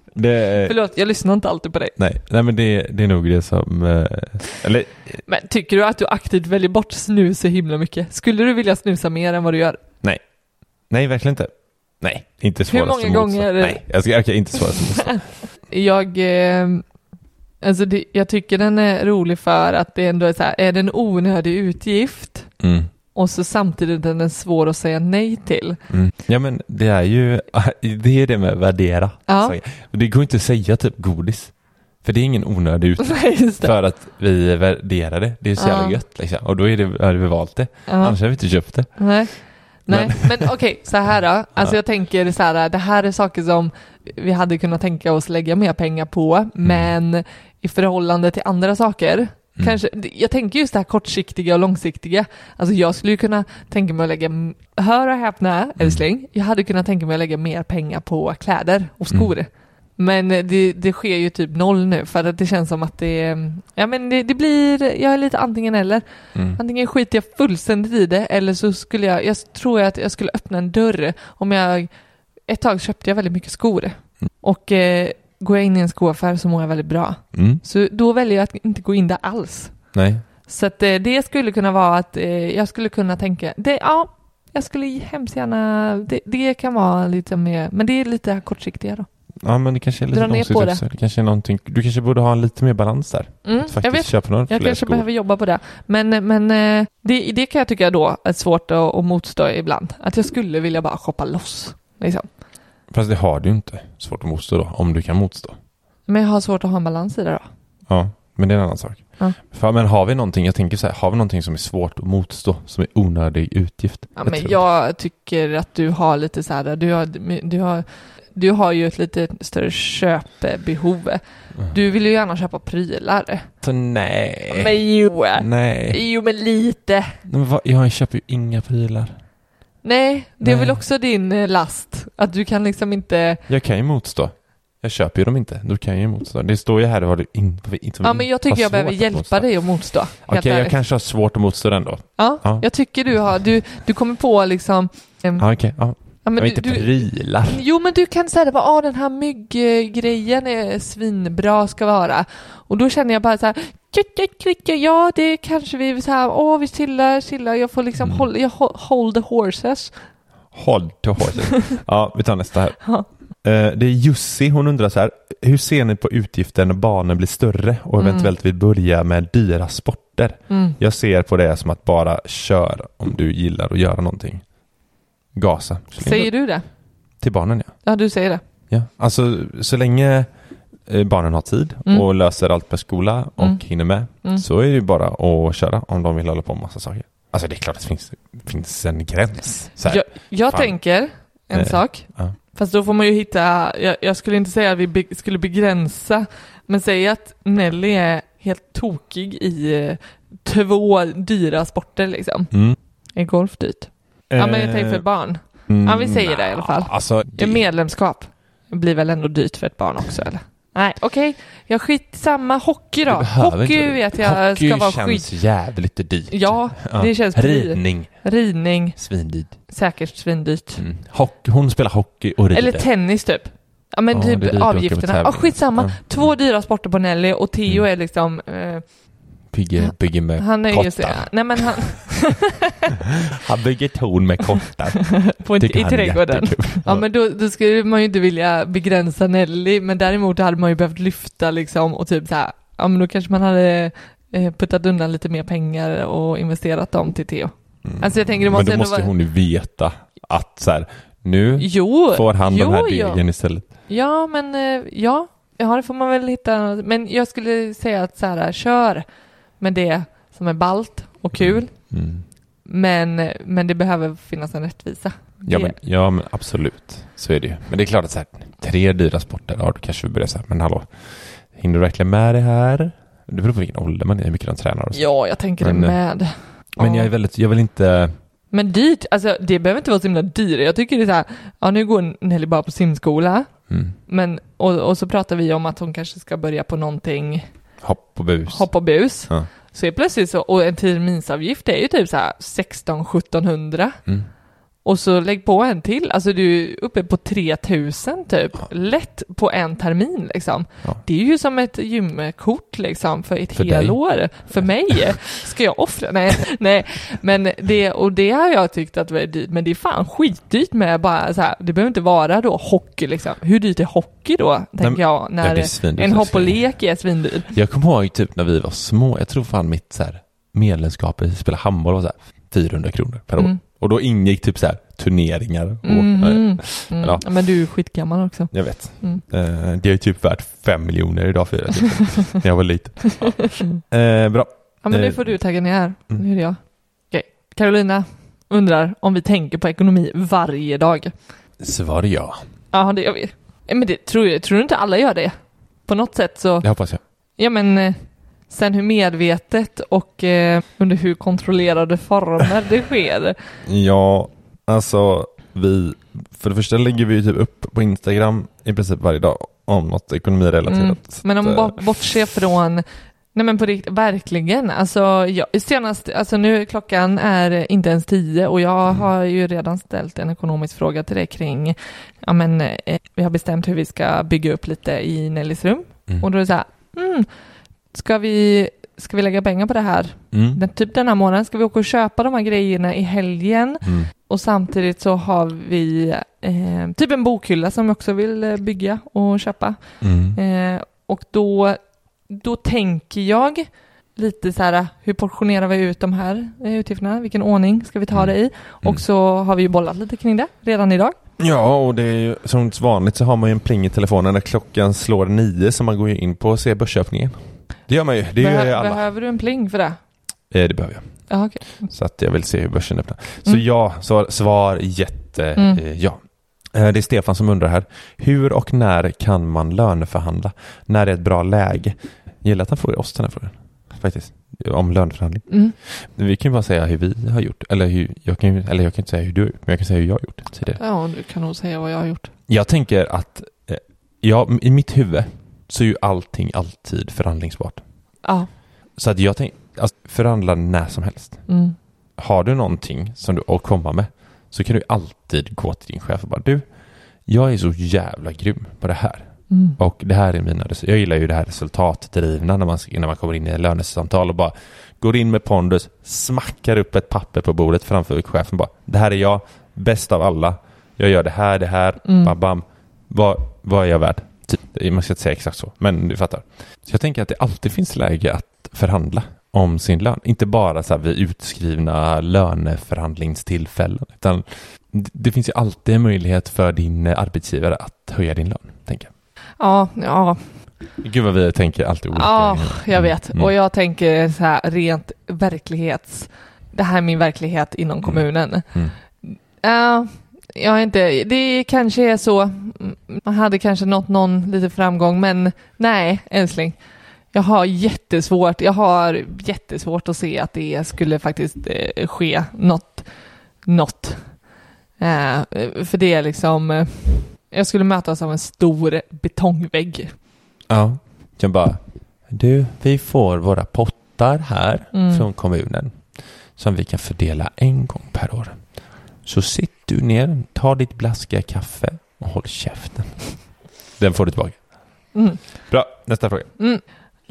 det, Förlåt, jag lyssnar inte alltid på dig. nej, nej men det, det är nog det som... Eh, eller, Men tycker du att du aktivt väljer bort snus så himla mycket? Skulle du vilja snusa mer än vad du gör? nej. Nej, verkligen inte. Nej, inte svårast Hur många att motstå. gånger- Nej, jag ska, okej, inte svårast att motstå. Jag, eh, alltså det, jag tycker den är rolig för att det ändå är så här, är det en onödig utgift Mm. och så samtidigt är den svår att säga nej till. Mm. Ja, men det är ju det är det med värdera. Ja. Så, det går inte att säga typ godis. För det är ingen onödig utgift. Nej, just det. För att vi värderar det. Det är så jävla Ja. gött liksom. Och då är det, har vi valt det. Ja. Annars har vi inte köpt det. Nej. Nej, men, men okej, så här då. Alltså jag tänker så här, det här är saker som vi hade kunnat tänka oss lägga mer pengar på, Mm. men i förhållande till andra saker, Mm. kanske, jag tänker just det här kortsiktiga och långsiktiga. Alltså jag skulle ju kunna tänka mig att lägga, hör och häpna, älskling, jag hade kunnat tänka mig att lägga mer pengar på kläder och skor. Mm. Men det, det sker ju typ noll nu, för att det känns som att det, ja men det, det blir, jag är lite antingen eller. Mm. Antingen skiter jag fullständigt i det, eller så skulle jag, jag tror att jag skulle öppna en dörr om jag, ett tag köpte jag väldigt mycket skor. Mm. Och eh, går jag in i en skoaffär så mår jag väldigt bra. Mm. Så då väljer jag att inte gå in där alls. Nej. Så att eh, det skulle kunna vara att eh, jag skulle kunna tänka, det, ja, jag skulle hemskt gärna, det, det kan vara lite mer, men det är lite kortsiktiga då. Ja, men det kanske är lite Dra ner långsiktigt på det. också. Det kanske är någonting, du kanske borde ha en lite mer balans där. Mm, Att faktiskt jag vet. köpa några Jag fler kanske skor. behöver jobba på det. Men, men eh, det, det kan jag tycka då är svårt att, att motstå ibland. Att jag skulle vilja bara shoppa loss. Liksom. Fast det har du ju inte svårt att motstå då, om du kan motstå. Men jag har svårt att ha en balans i det då. Ja, men det är en annan sak. Ja. För, men har vi någonting, jag tänker så här, har vi någonting som är svårt att motstå, som är onödig utgift? Ja, Jag men tror- jag tycker att du har lite så här, du har, du har, du har ju ett lite större köpbehov. Du vill ju gärna köpa prylar. Så nej. Men jo, Nej. jo men lite. Men vad, jag köper ju inga prylar. Nej, det är Nej. väl också din eh, last. Att du kan liksom inte... Jag kan ju motstå. Jag köper ju dem inte. Då kan jag ju motstå. Det står ju här vad du in, vad vi inte Ja, men jag tycker har jag behöver svårt att hjälpa motstå. dig att motstå. helt Okej, jag ärligt. kanske har svårt att motstå den då. Ja, Ja. jag tycker du har, du, du kommer på liksom... em, Ja, okej. Ja. ja, men Jag du, vill inte du, prylar. jo, men du kan säga det bara, ah, den här mygggrejen är svinbra ska vara. Och då känner jag bara så här, klicka, klicka, ja det kanske vi så här, åh vi chillar, chillar, jag får liksom Mm. hålla, jag hol- hold the horses. Håll till horses. Ja, vi tar nästa här. Ja. Eh, det är Jussi, hon undrar så här: hur ser ni på utgifter när barnen blir större och eventuellt vill börja med dyra sporter? Mm. Jag ser på det som att bara kör om du gillar att göra någonting. Gasa. Så länge- Säger du det? Till barnen, ja. Ja, du säger det. ja. Alltså, så länge eh, barnen har tid Mm. och löser allt med skola och Mm. hinner med, Mm. så är det ju bara att köra om de vill hålla på med massa saker. Alltså det är klart att det finns, finns en gräns. Så här. Jag, jag Fan. tänker en Eh, sak. ja. Fast då får man ju hitta, jag, jag skulle inte säga att vi be, skulle begränsa, men säga att Nelly är helt tokig i eh, två dyra sporter liksom. Mm. Är golf dyrt? Ja, men jag tänker för ett barn. Mm, Ja, vi säger det i alla fall. Alltså, Det... Medlemskap blir väl ändå dyrt för ett barn också, eller? Nej, okej. Jag skit samma hockey då. det behöver Hockey inte- vet jag Hockey ska vara känns skit. jävligt dyrt. Ja, det känns dyrt. Ridning, Ridning, svindyrt. säkert svindyrt. Mm. Hockey, hon spelar hockey och rider. Eller tennis typ. Ja, men Ja, det är dyrt typ att åka på avgifterna. tävling. Ja, skitsamma. Ja. Två dyra sporter på Nelly och Theo Mm. är liksom... Eh, Bygger, bygger med han är ju... kottar. Nej, men han... Han bygger torn med kottar. på, Tycker I han är trädgården. jättekul. Ja, men då, då skulle man ju inte vilja begränsa Nelly, men däremot hade man ju behövt lyfta liksom och typ så här, ja men då kanske man hade eh, puttat undan lite mer pengar och investerat dem till Theo. Mm. Alltså jag tänker det Men måste då ändå måste vara... hon ju veta att så här, nu Jo, får han jo, den här jo. degen istället. Ja, men eh, ja, ja, det får man väl hitta. Men jag skulle säga att så här, kör med det som är ballt och kul. Mm. Men, men det behöver finnas en rättvisa. Ja, Det- men, ja men absolut, så är det ju. Men det är klart att så här, tre dyra sporter, ja då kanske vi börjar så här, men hallå, hinner du verkligen med det här? Det beror på vilken ålder man är, hur mycket de tränar och så. Ja, jag tänker Men, det med. Men Ja. jag är väldigt, jag vill inte... Men dyrt, alltså det behöver inte vara så himla dyrt. Jag tycker det är så här, ja nu går Nelly bara på simskola. Mm. Men, och, och så pratar vi om att hon kanske ska börja på någonting Hopp och bus. hopp och bus. Ja. Så är plötsligt så, och en terminsavgift är ju typ så här sexton sjutton hundra. Mm. Och så lägg på en till. Alltså du är uppe på tre tusen typ. Ja. Lätt på en termin liksom. Ja. Det är ju som ett gymkort liksom för ett helår. För mig. Ska jag offra? Nej, nej. Men det, och det har jag tyckt att det är dyrt. Men det är fan skitdyrt med bara så här. Det behöver inte vara då hockey liksom. Hur dyrt är hockey då? Tänker jag. När ja, en hopp och lek är svindyr. Jag kommer ihåg typ när vi var små. Jag tror fan mitt så här medlemskap i spela handboll var så här fyrahundra kronor per år. Mm. Och då ingick typ så här turneringar. Och, mm, mm. Mm. Ja. Men du är skitgammal också. Jag vet. Mm. Uh, det är typ värt fem miljoner idag för det. Typ. Jag var lite. Ja. Uh, bra. Ja, men nu får du tagga ner här. Mm. Nu är det jag. Okej. Carolina undrar om vi tänker på ekonomi varje dag. Svar ja. Ja, det gör vi. Men det tror jag. Tror du inte alla gör det? På något sätt så... Det hoppas jag. Ja, men... Sen hur medvetet och eh, under hur kontrollerade former det sker. Ja, alltså vi, för det första lägger vi ju typ upp på Instagram i princip varje dag om något ekonomirelaterat. Mm. Men om man bortser från, nej men på riktigt, verkligen. Alltså, jag, senast, alltså nu klockan är inte ens tio och jag mm. har ju redan ställt en ekonomisk fråga till dig kring, ja men eh, vi har bestämt hur vi ska bygga upp lite i Nellys rum. Mm. Och då är det så här, mm, Ska vi, ska vi lägga pengar på det här? Mm. Den, typ den här månaden ska vi åka och köpa de här grejerna i helgen. Mm. Och samtidigt så har vi eh, typ en bokhylla som vi också vill bygga och köpa. Mm. Eh, och då, då tänker jag lite så här, hur portionerar vi ut de här utgifterna? Vilken ordning ska vi ta det i? Mm. Och så har vi ju bollat lite kring det redan idag. Ja, och det är ju som vanligt så har man ju en pling i telefonen när klockan slår nio så man går ju in på och ser börsöppningen. Det gör man ju. Det Behö- gör alla. Behöver du en pling för det? Eh, det behöver jag. Ah, okay. Så att jag vill se hur börsen öppnar. Så mm. ja, så svar jätte mm. eh, ja. Eh, det är Stefan som undrar här. Hur och när kan man löneförhandla? När är ett bra läge? Gillar att han frågar oss den här frågan. Faktiskt. Om löneförhandling. Mm. Vi kan ju bara säga hur vi har gjort. Eller, hur, jag kan, eller jag kan inte säga hur du har gjort. Men jag kan säga hur jag har gjort. Tidigare. Ja, du kan nog säga vad jag har gjort. Jag tänker att eh, ja, i mitt huvud så är ju allting alltid förhandlingsbart. Ja. Så att jag tänker, alltså, förhandla när som helst. Mm. Har du någonting som du att komma med så kan du alltid gå till din chef och bara, du, jag är så jävla grym på det här. Mm. Och det här är mina, jag gillar ju det här resultatdrivna när man, när man kommer in i lönesamtal och bara går in med pondus, smackar upp ett papper på bordet framför chefen bara, det här är jag, bäst av alla. Jag gör det här, det här, mm. bam, bam. Vad, vad är jag värd? Typ, man ska inte säga exakt så, men du fattar. Så jag tänker att det alltid finns läge att förhandla om sin lön. Inte bara så här vid utskrivna löneförhandlingstillfällen, utan det finns ju alltid en möjlighet för din arbetsgivare att höja din lön, tänker jag. Ja, ja. Gud vad vi tänker alltid olika. Ja, jag vet. Mm. Och jag tänker så här rent verklighets... Det här är min verklighet inom kommunen. Mm. Mm. Uh, jag är inte... Det kanske är så... Man hade kanske nått någon lite framgång, men nej, älskling. Jag har jättesvårt... Jag har jättesvårt att se att det skulle faktiskt eh, ske något. något. Uh, för det är liksom... Uh, jag skulle mötas av en stor betongvägg. Ja, jag bara, du, vi får våra pottar här mm. från kommunen som vi kan fördela en gång per år. Så sitt du ner, ta ditt blaskiga kaffe och håll käften. Den får du tillbaka. Mm. Bra, nästa fråga. Mm.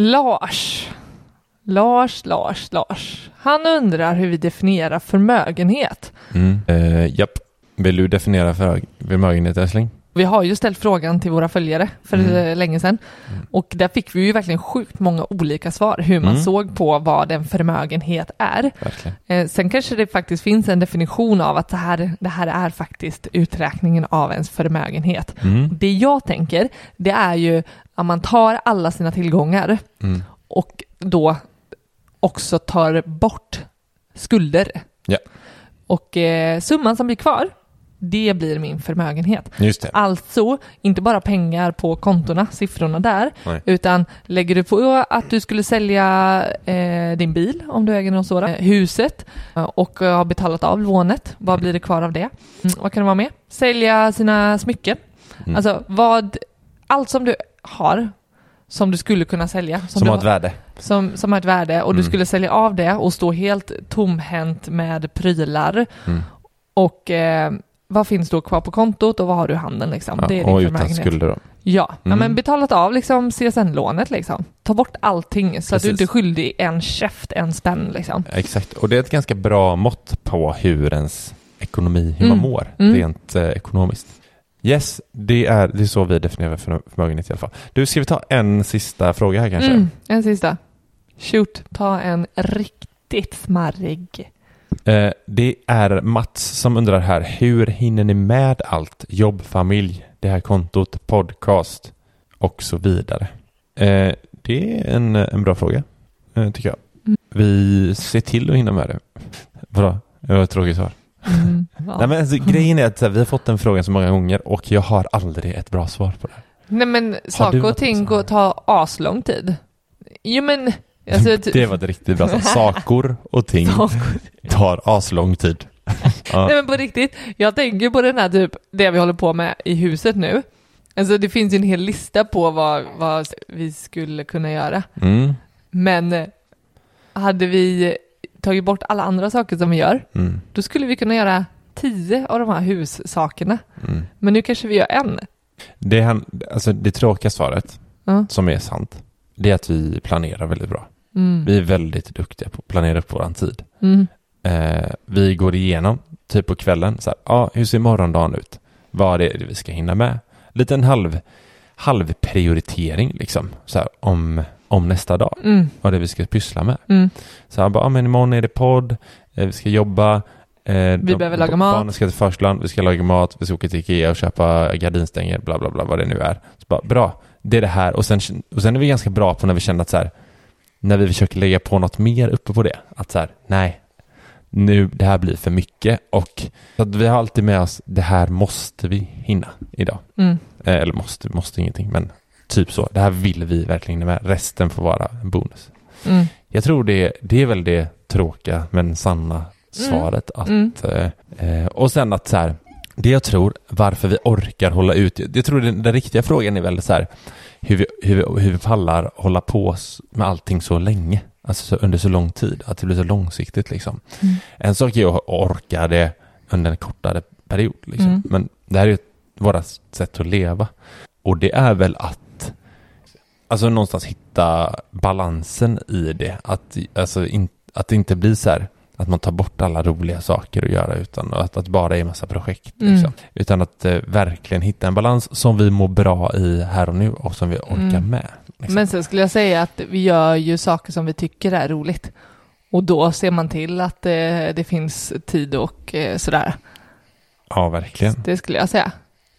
Lars. Lars, Lars, Lars. Han undrar hur vi definierar förmögenhet. Mm. Uh, japp. Vill du definiera för förmögenhet, älskling? Vi har ju ställt frågan till våra följare för mm. länge sedan. Mm. Och där fick vi ju verkligen sjukt många olika svar. Hur man mm. såg på vad en förmögenhet är. Eh, sen kanske det faktiskt finns en definition av att det här, det här är faktiskt uträkningen av ens förmögenhet. Mm. Det jag tänker, det är ju att man tar alla sina tillgångar mm. och då också tar bort skulder. Ja. Och eh, summan som blir kvar, det blir min förmögenhet. Just det. Alltså, inte bara pengar på kontorna, siffrorna där. Nej. Utan lägger du på att du skulle sälja eh, din bil, om du äger någon sådan, eh, huset och har betalat av lånet. Vad mm. blir det kvar av det? Mm, vad kan det vara med? Sälja sina smycken. Mm. Alltså, vad, allt som du har som du skulle kunna sälja. Som, som har ett har, värde. Som, som har ett värde. Och mm. du skulle sälja av det och stå helt tomhänt med prylar. Mm. Och eh, vad finns då kvar på kontot och vad har du i handen liksom? Ja, det är och din utan förmögenhet. skulder då. Ja, Mm. ja, men betalat av liksom C S N-lånet liksom. Ta bort allting så Precis. att du inte är skyldig en käft, en spänn liksom. Exakt, och det är ett ganska bra mått på hur ens ekonomi, hur Mm. man mår Mm. rent eh, ekonomiskt. Yes, det är, det är så vi definierar för förmögenhet i alla fall. Du, ska vi ta en sista fråga här kanske? Mm, en sista. Shoot, ta en riktigt smarrig. Eh, det är Mats som undrar här, hur hinner ni med allt? Jobb, familj, det här kontot, podcast och så vidare. Eh, det är en, en bra fråga, eh, tycker jag. Mm. Vi ser till att hinna med det. Bra, det var ett tråkigt svar. Mm, ja. Nej, men alltså, grejen är att så här, vi har fått den frågan så många gånger och jag har aldrig ett bra svar på det. Nej men du saker och något ting så? går, tar aslång tid. Jo men... Alltså, ty- Det var ett riktigt bra svar. Saker och ting Saker. tar aslång tid. Ja. Nej men på riktigt, jag tänker på den här typ, det vi håller på med i huset nu. Alltså det finns ju en hel lista på vad, vad vi skulle kunna göra. Mm. Men eh, hade vi tagit bort alla andra saker som vi gör, Mm. då skulle vi kunna göra tio av de här hussakerna. Mm. Men nu kanske vi gör en. Det, är, alltså, det tråkiga svaret, Ja. som är sant, det är att vi planerar väldigt bra. Mm. Vi är väldigt duktiga på att planera upp vår tid. Mm. Eh, vi går igenom, typ på kvällen, så här, ah, hur ser morgondagen ut? Vad är det vi ska hinna med? Lite en halv, halv prioritering liksom, så här, om, om nästa dag. Mm. Vad det är vi ska pyssla med. Mm. Så här, bara, ah, men imorgon är det podd, eh, vi ska jobba. Eh, Vi de, behöver laga mat. Barnen ska till förskolan, vi ska laga mat, vi ska åka till Ikea och köpa gardinstänger, bla bla bla, vad det nu är. Så bara, bra, det är det här. Och sen, och sen är vi ganska bra på när vi känner att så här, när vi försöker lägga på något mer uppe på det. Att så här, nej, nu det här blir för mycket. Och att vi har alltid med oss, det här måste vi hinna idag. Mm. Eh, eller måste, måste ingenting, men typ så. Det här vill vi verkligen hinna med. Resten får vara en bonus. Mm. Jag tror det, det är väl det tråkiga men sanna svaret. Mm. Att, eh, eh, och sen att så här, det jag tror, varför vi orkar hålla ut. Jag tror den, den riktiga frågan är väl så här, hur vi, hur vi, hur vi pallar hålla på med allting så länge. Alltså så, under så lång tid. Att det blir så långsiktigt liksom. Mm. En sak är att orka det under en kortare period. Liksom. Mm. Men det här är ju våra sätt att leva. Och det är väl att alltså någonstans hitta balansen i det. Att, alltså, in, att det inte blir så här att man tar bort alla roliga saker att göra utan att, att bara är en massa projekt. Mm. Liksom. Utan att eh, verkligen hitta en balans som vi mår bra i här och nu och som vi orkar Mm. med. Liksom. Men så skulle jag säga att vi gör ju saker som vi tycker är roligt. Och då ser man till att det, det finns tid och eh, sådär. Ja, verkligen. Det skulle jag säga.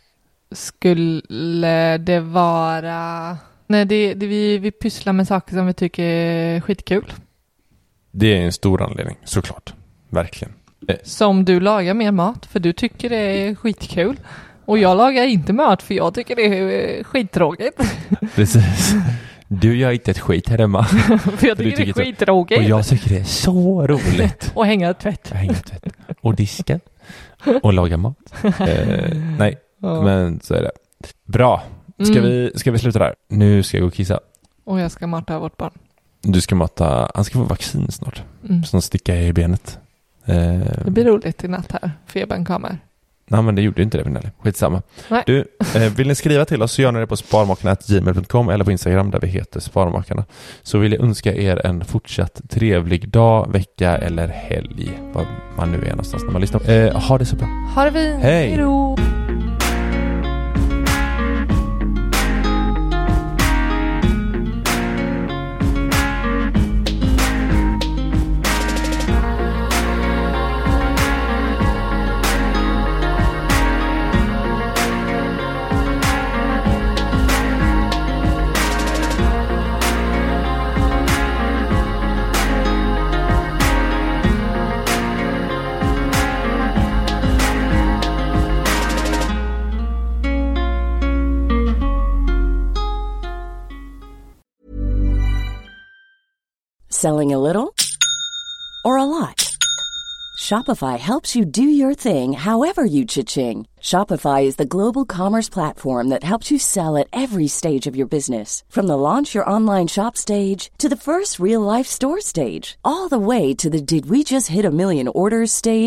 Skulle det vara... Nej, det, det, vi, vi pysslar med saker som vi tycker är skitkul. Det är en stor anledning, såklart. Verkligen. Som du lagar mer mat, för du tycker det är skitkul. Och jag lagar inte mat, för jag tycker det är skittråkigt. Precis. Du gör inte ett skit här hemma. för jag tycker, du tycker det så- är skittråkigt. Och jag tycker det är så roligt. Och hänga tvätt. Jag hänger tvätt. Och diska. Och laga mat. Eh, nej, Ja. men så är det. Bra. Ska, Mm. vi, ska vi sluta där? Nu ska jag gå och kissa. Och jag ska mata vårt barn. Du ska mata, han ska få vaccin snart. Mm. Som stickar i benet. Eh, Det blir roligt i natt här. Febern kommer. Nej, men det gjorde ju inte det, Vinelli. Skitsamma. Nej. Du, eh, vill ni skriva till oss så gör ni det på sparmakarna snabel-a gmail punkt com eller på Instagram där vi heter Sparmakarna. Så vill jag önska er en fortsatt trevlig dag, vecka eller helg. Var man nu är någonstans när man lyssnar. Eh, ha det så bra. Ha det fint. Hej. Hej då. Selling a little or a lot? Shopify helps you do your thing however you cha-ching. Shopify is the global commerce platform that helps you sell at every stage of your business. From the launch your online shop stage to the first real life store stage, all the way to the did we just hit a million orders stage.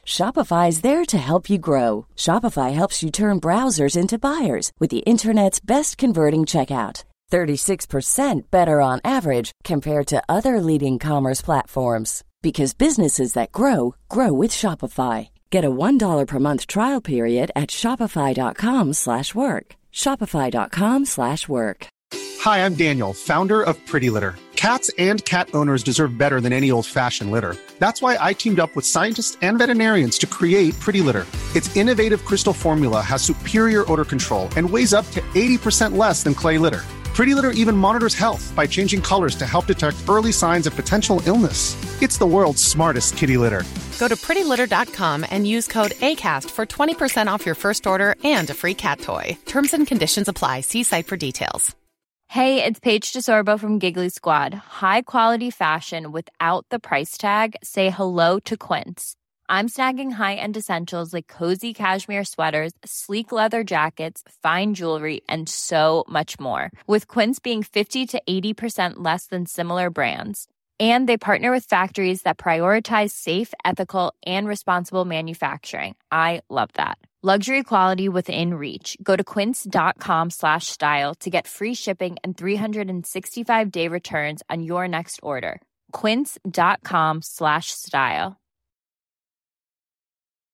Shopify is there to help you grow. Shopify helps you turn browsers into buyers with the internet's best converting checkout. thirty-six percent better on average compared to other leading commerce platforms. Because businesses that grow, grow with Shopify. Get a one dollar per month trial period at shopify.com slash work. Shopify.com slash work. Hi, I'm Daniel, founder of Pretty Litter. Cats and cat owners deserve better than any old-fashioned litter. That's why I teamed up with scientists and veterinarians to create Pretty Litter. Its innovative crystal formula has superior odor control and weighs up to eighty percent less than clay litter. Pretty Litter even monitors health by changing colors to help detect early signs of potential illness. It's the world's smartest kitty litter. Go to pretty litter dot com and use code ACAST for twenty percent off your first order and a free cat toy. Terms and conditions apply. See site for details. Hey, it's Paige DeSorbo from Giggly Squad. High quality fashion without the price tag. Say hello to Quince. I'm snagging high-end essentials like cozy cashmere sweaters, sleek leather jackets, fine jewelry, and so much more. With Quince being fifty to eighty percent less than similar brands. And they partner with factories that prioritize safe, ethical, and responsible manufacturing. I love that. Luxury quality within reach. Go to quince.com slash style to get free shipping and three sixty-five day returns on your next order. Quince.com slash style.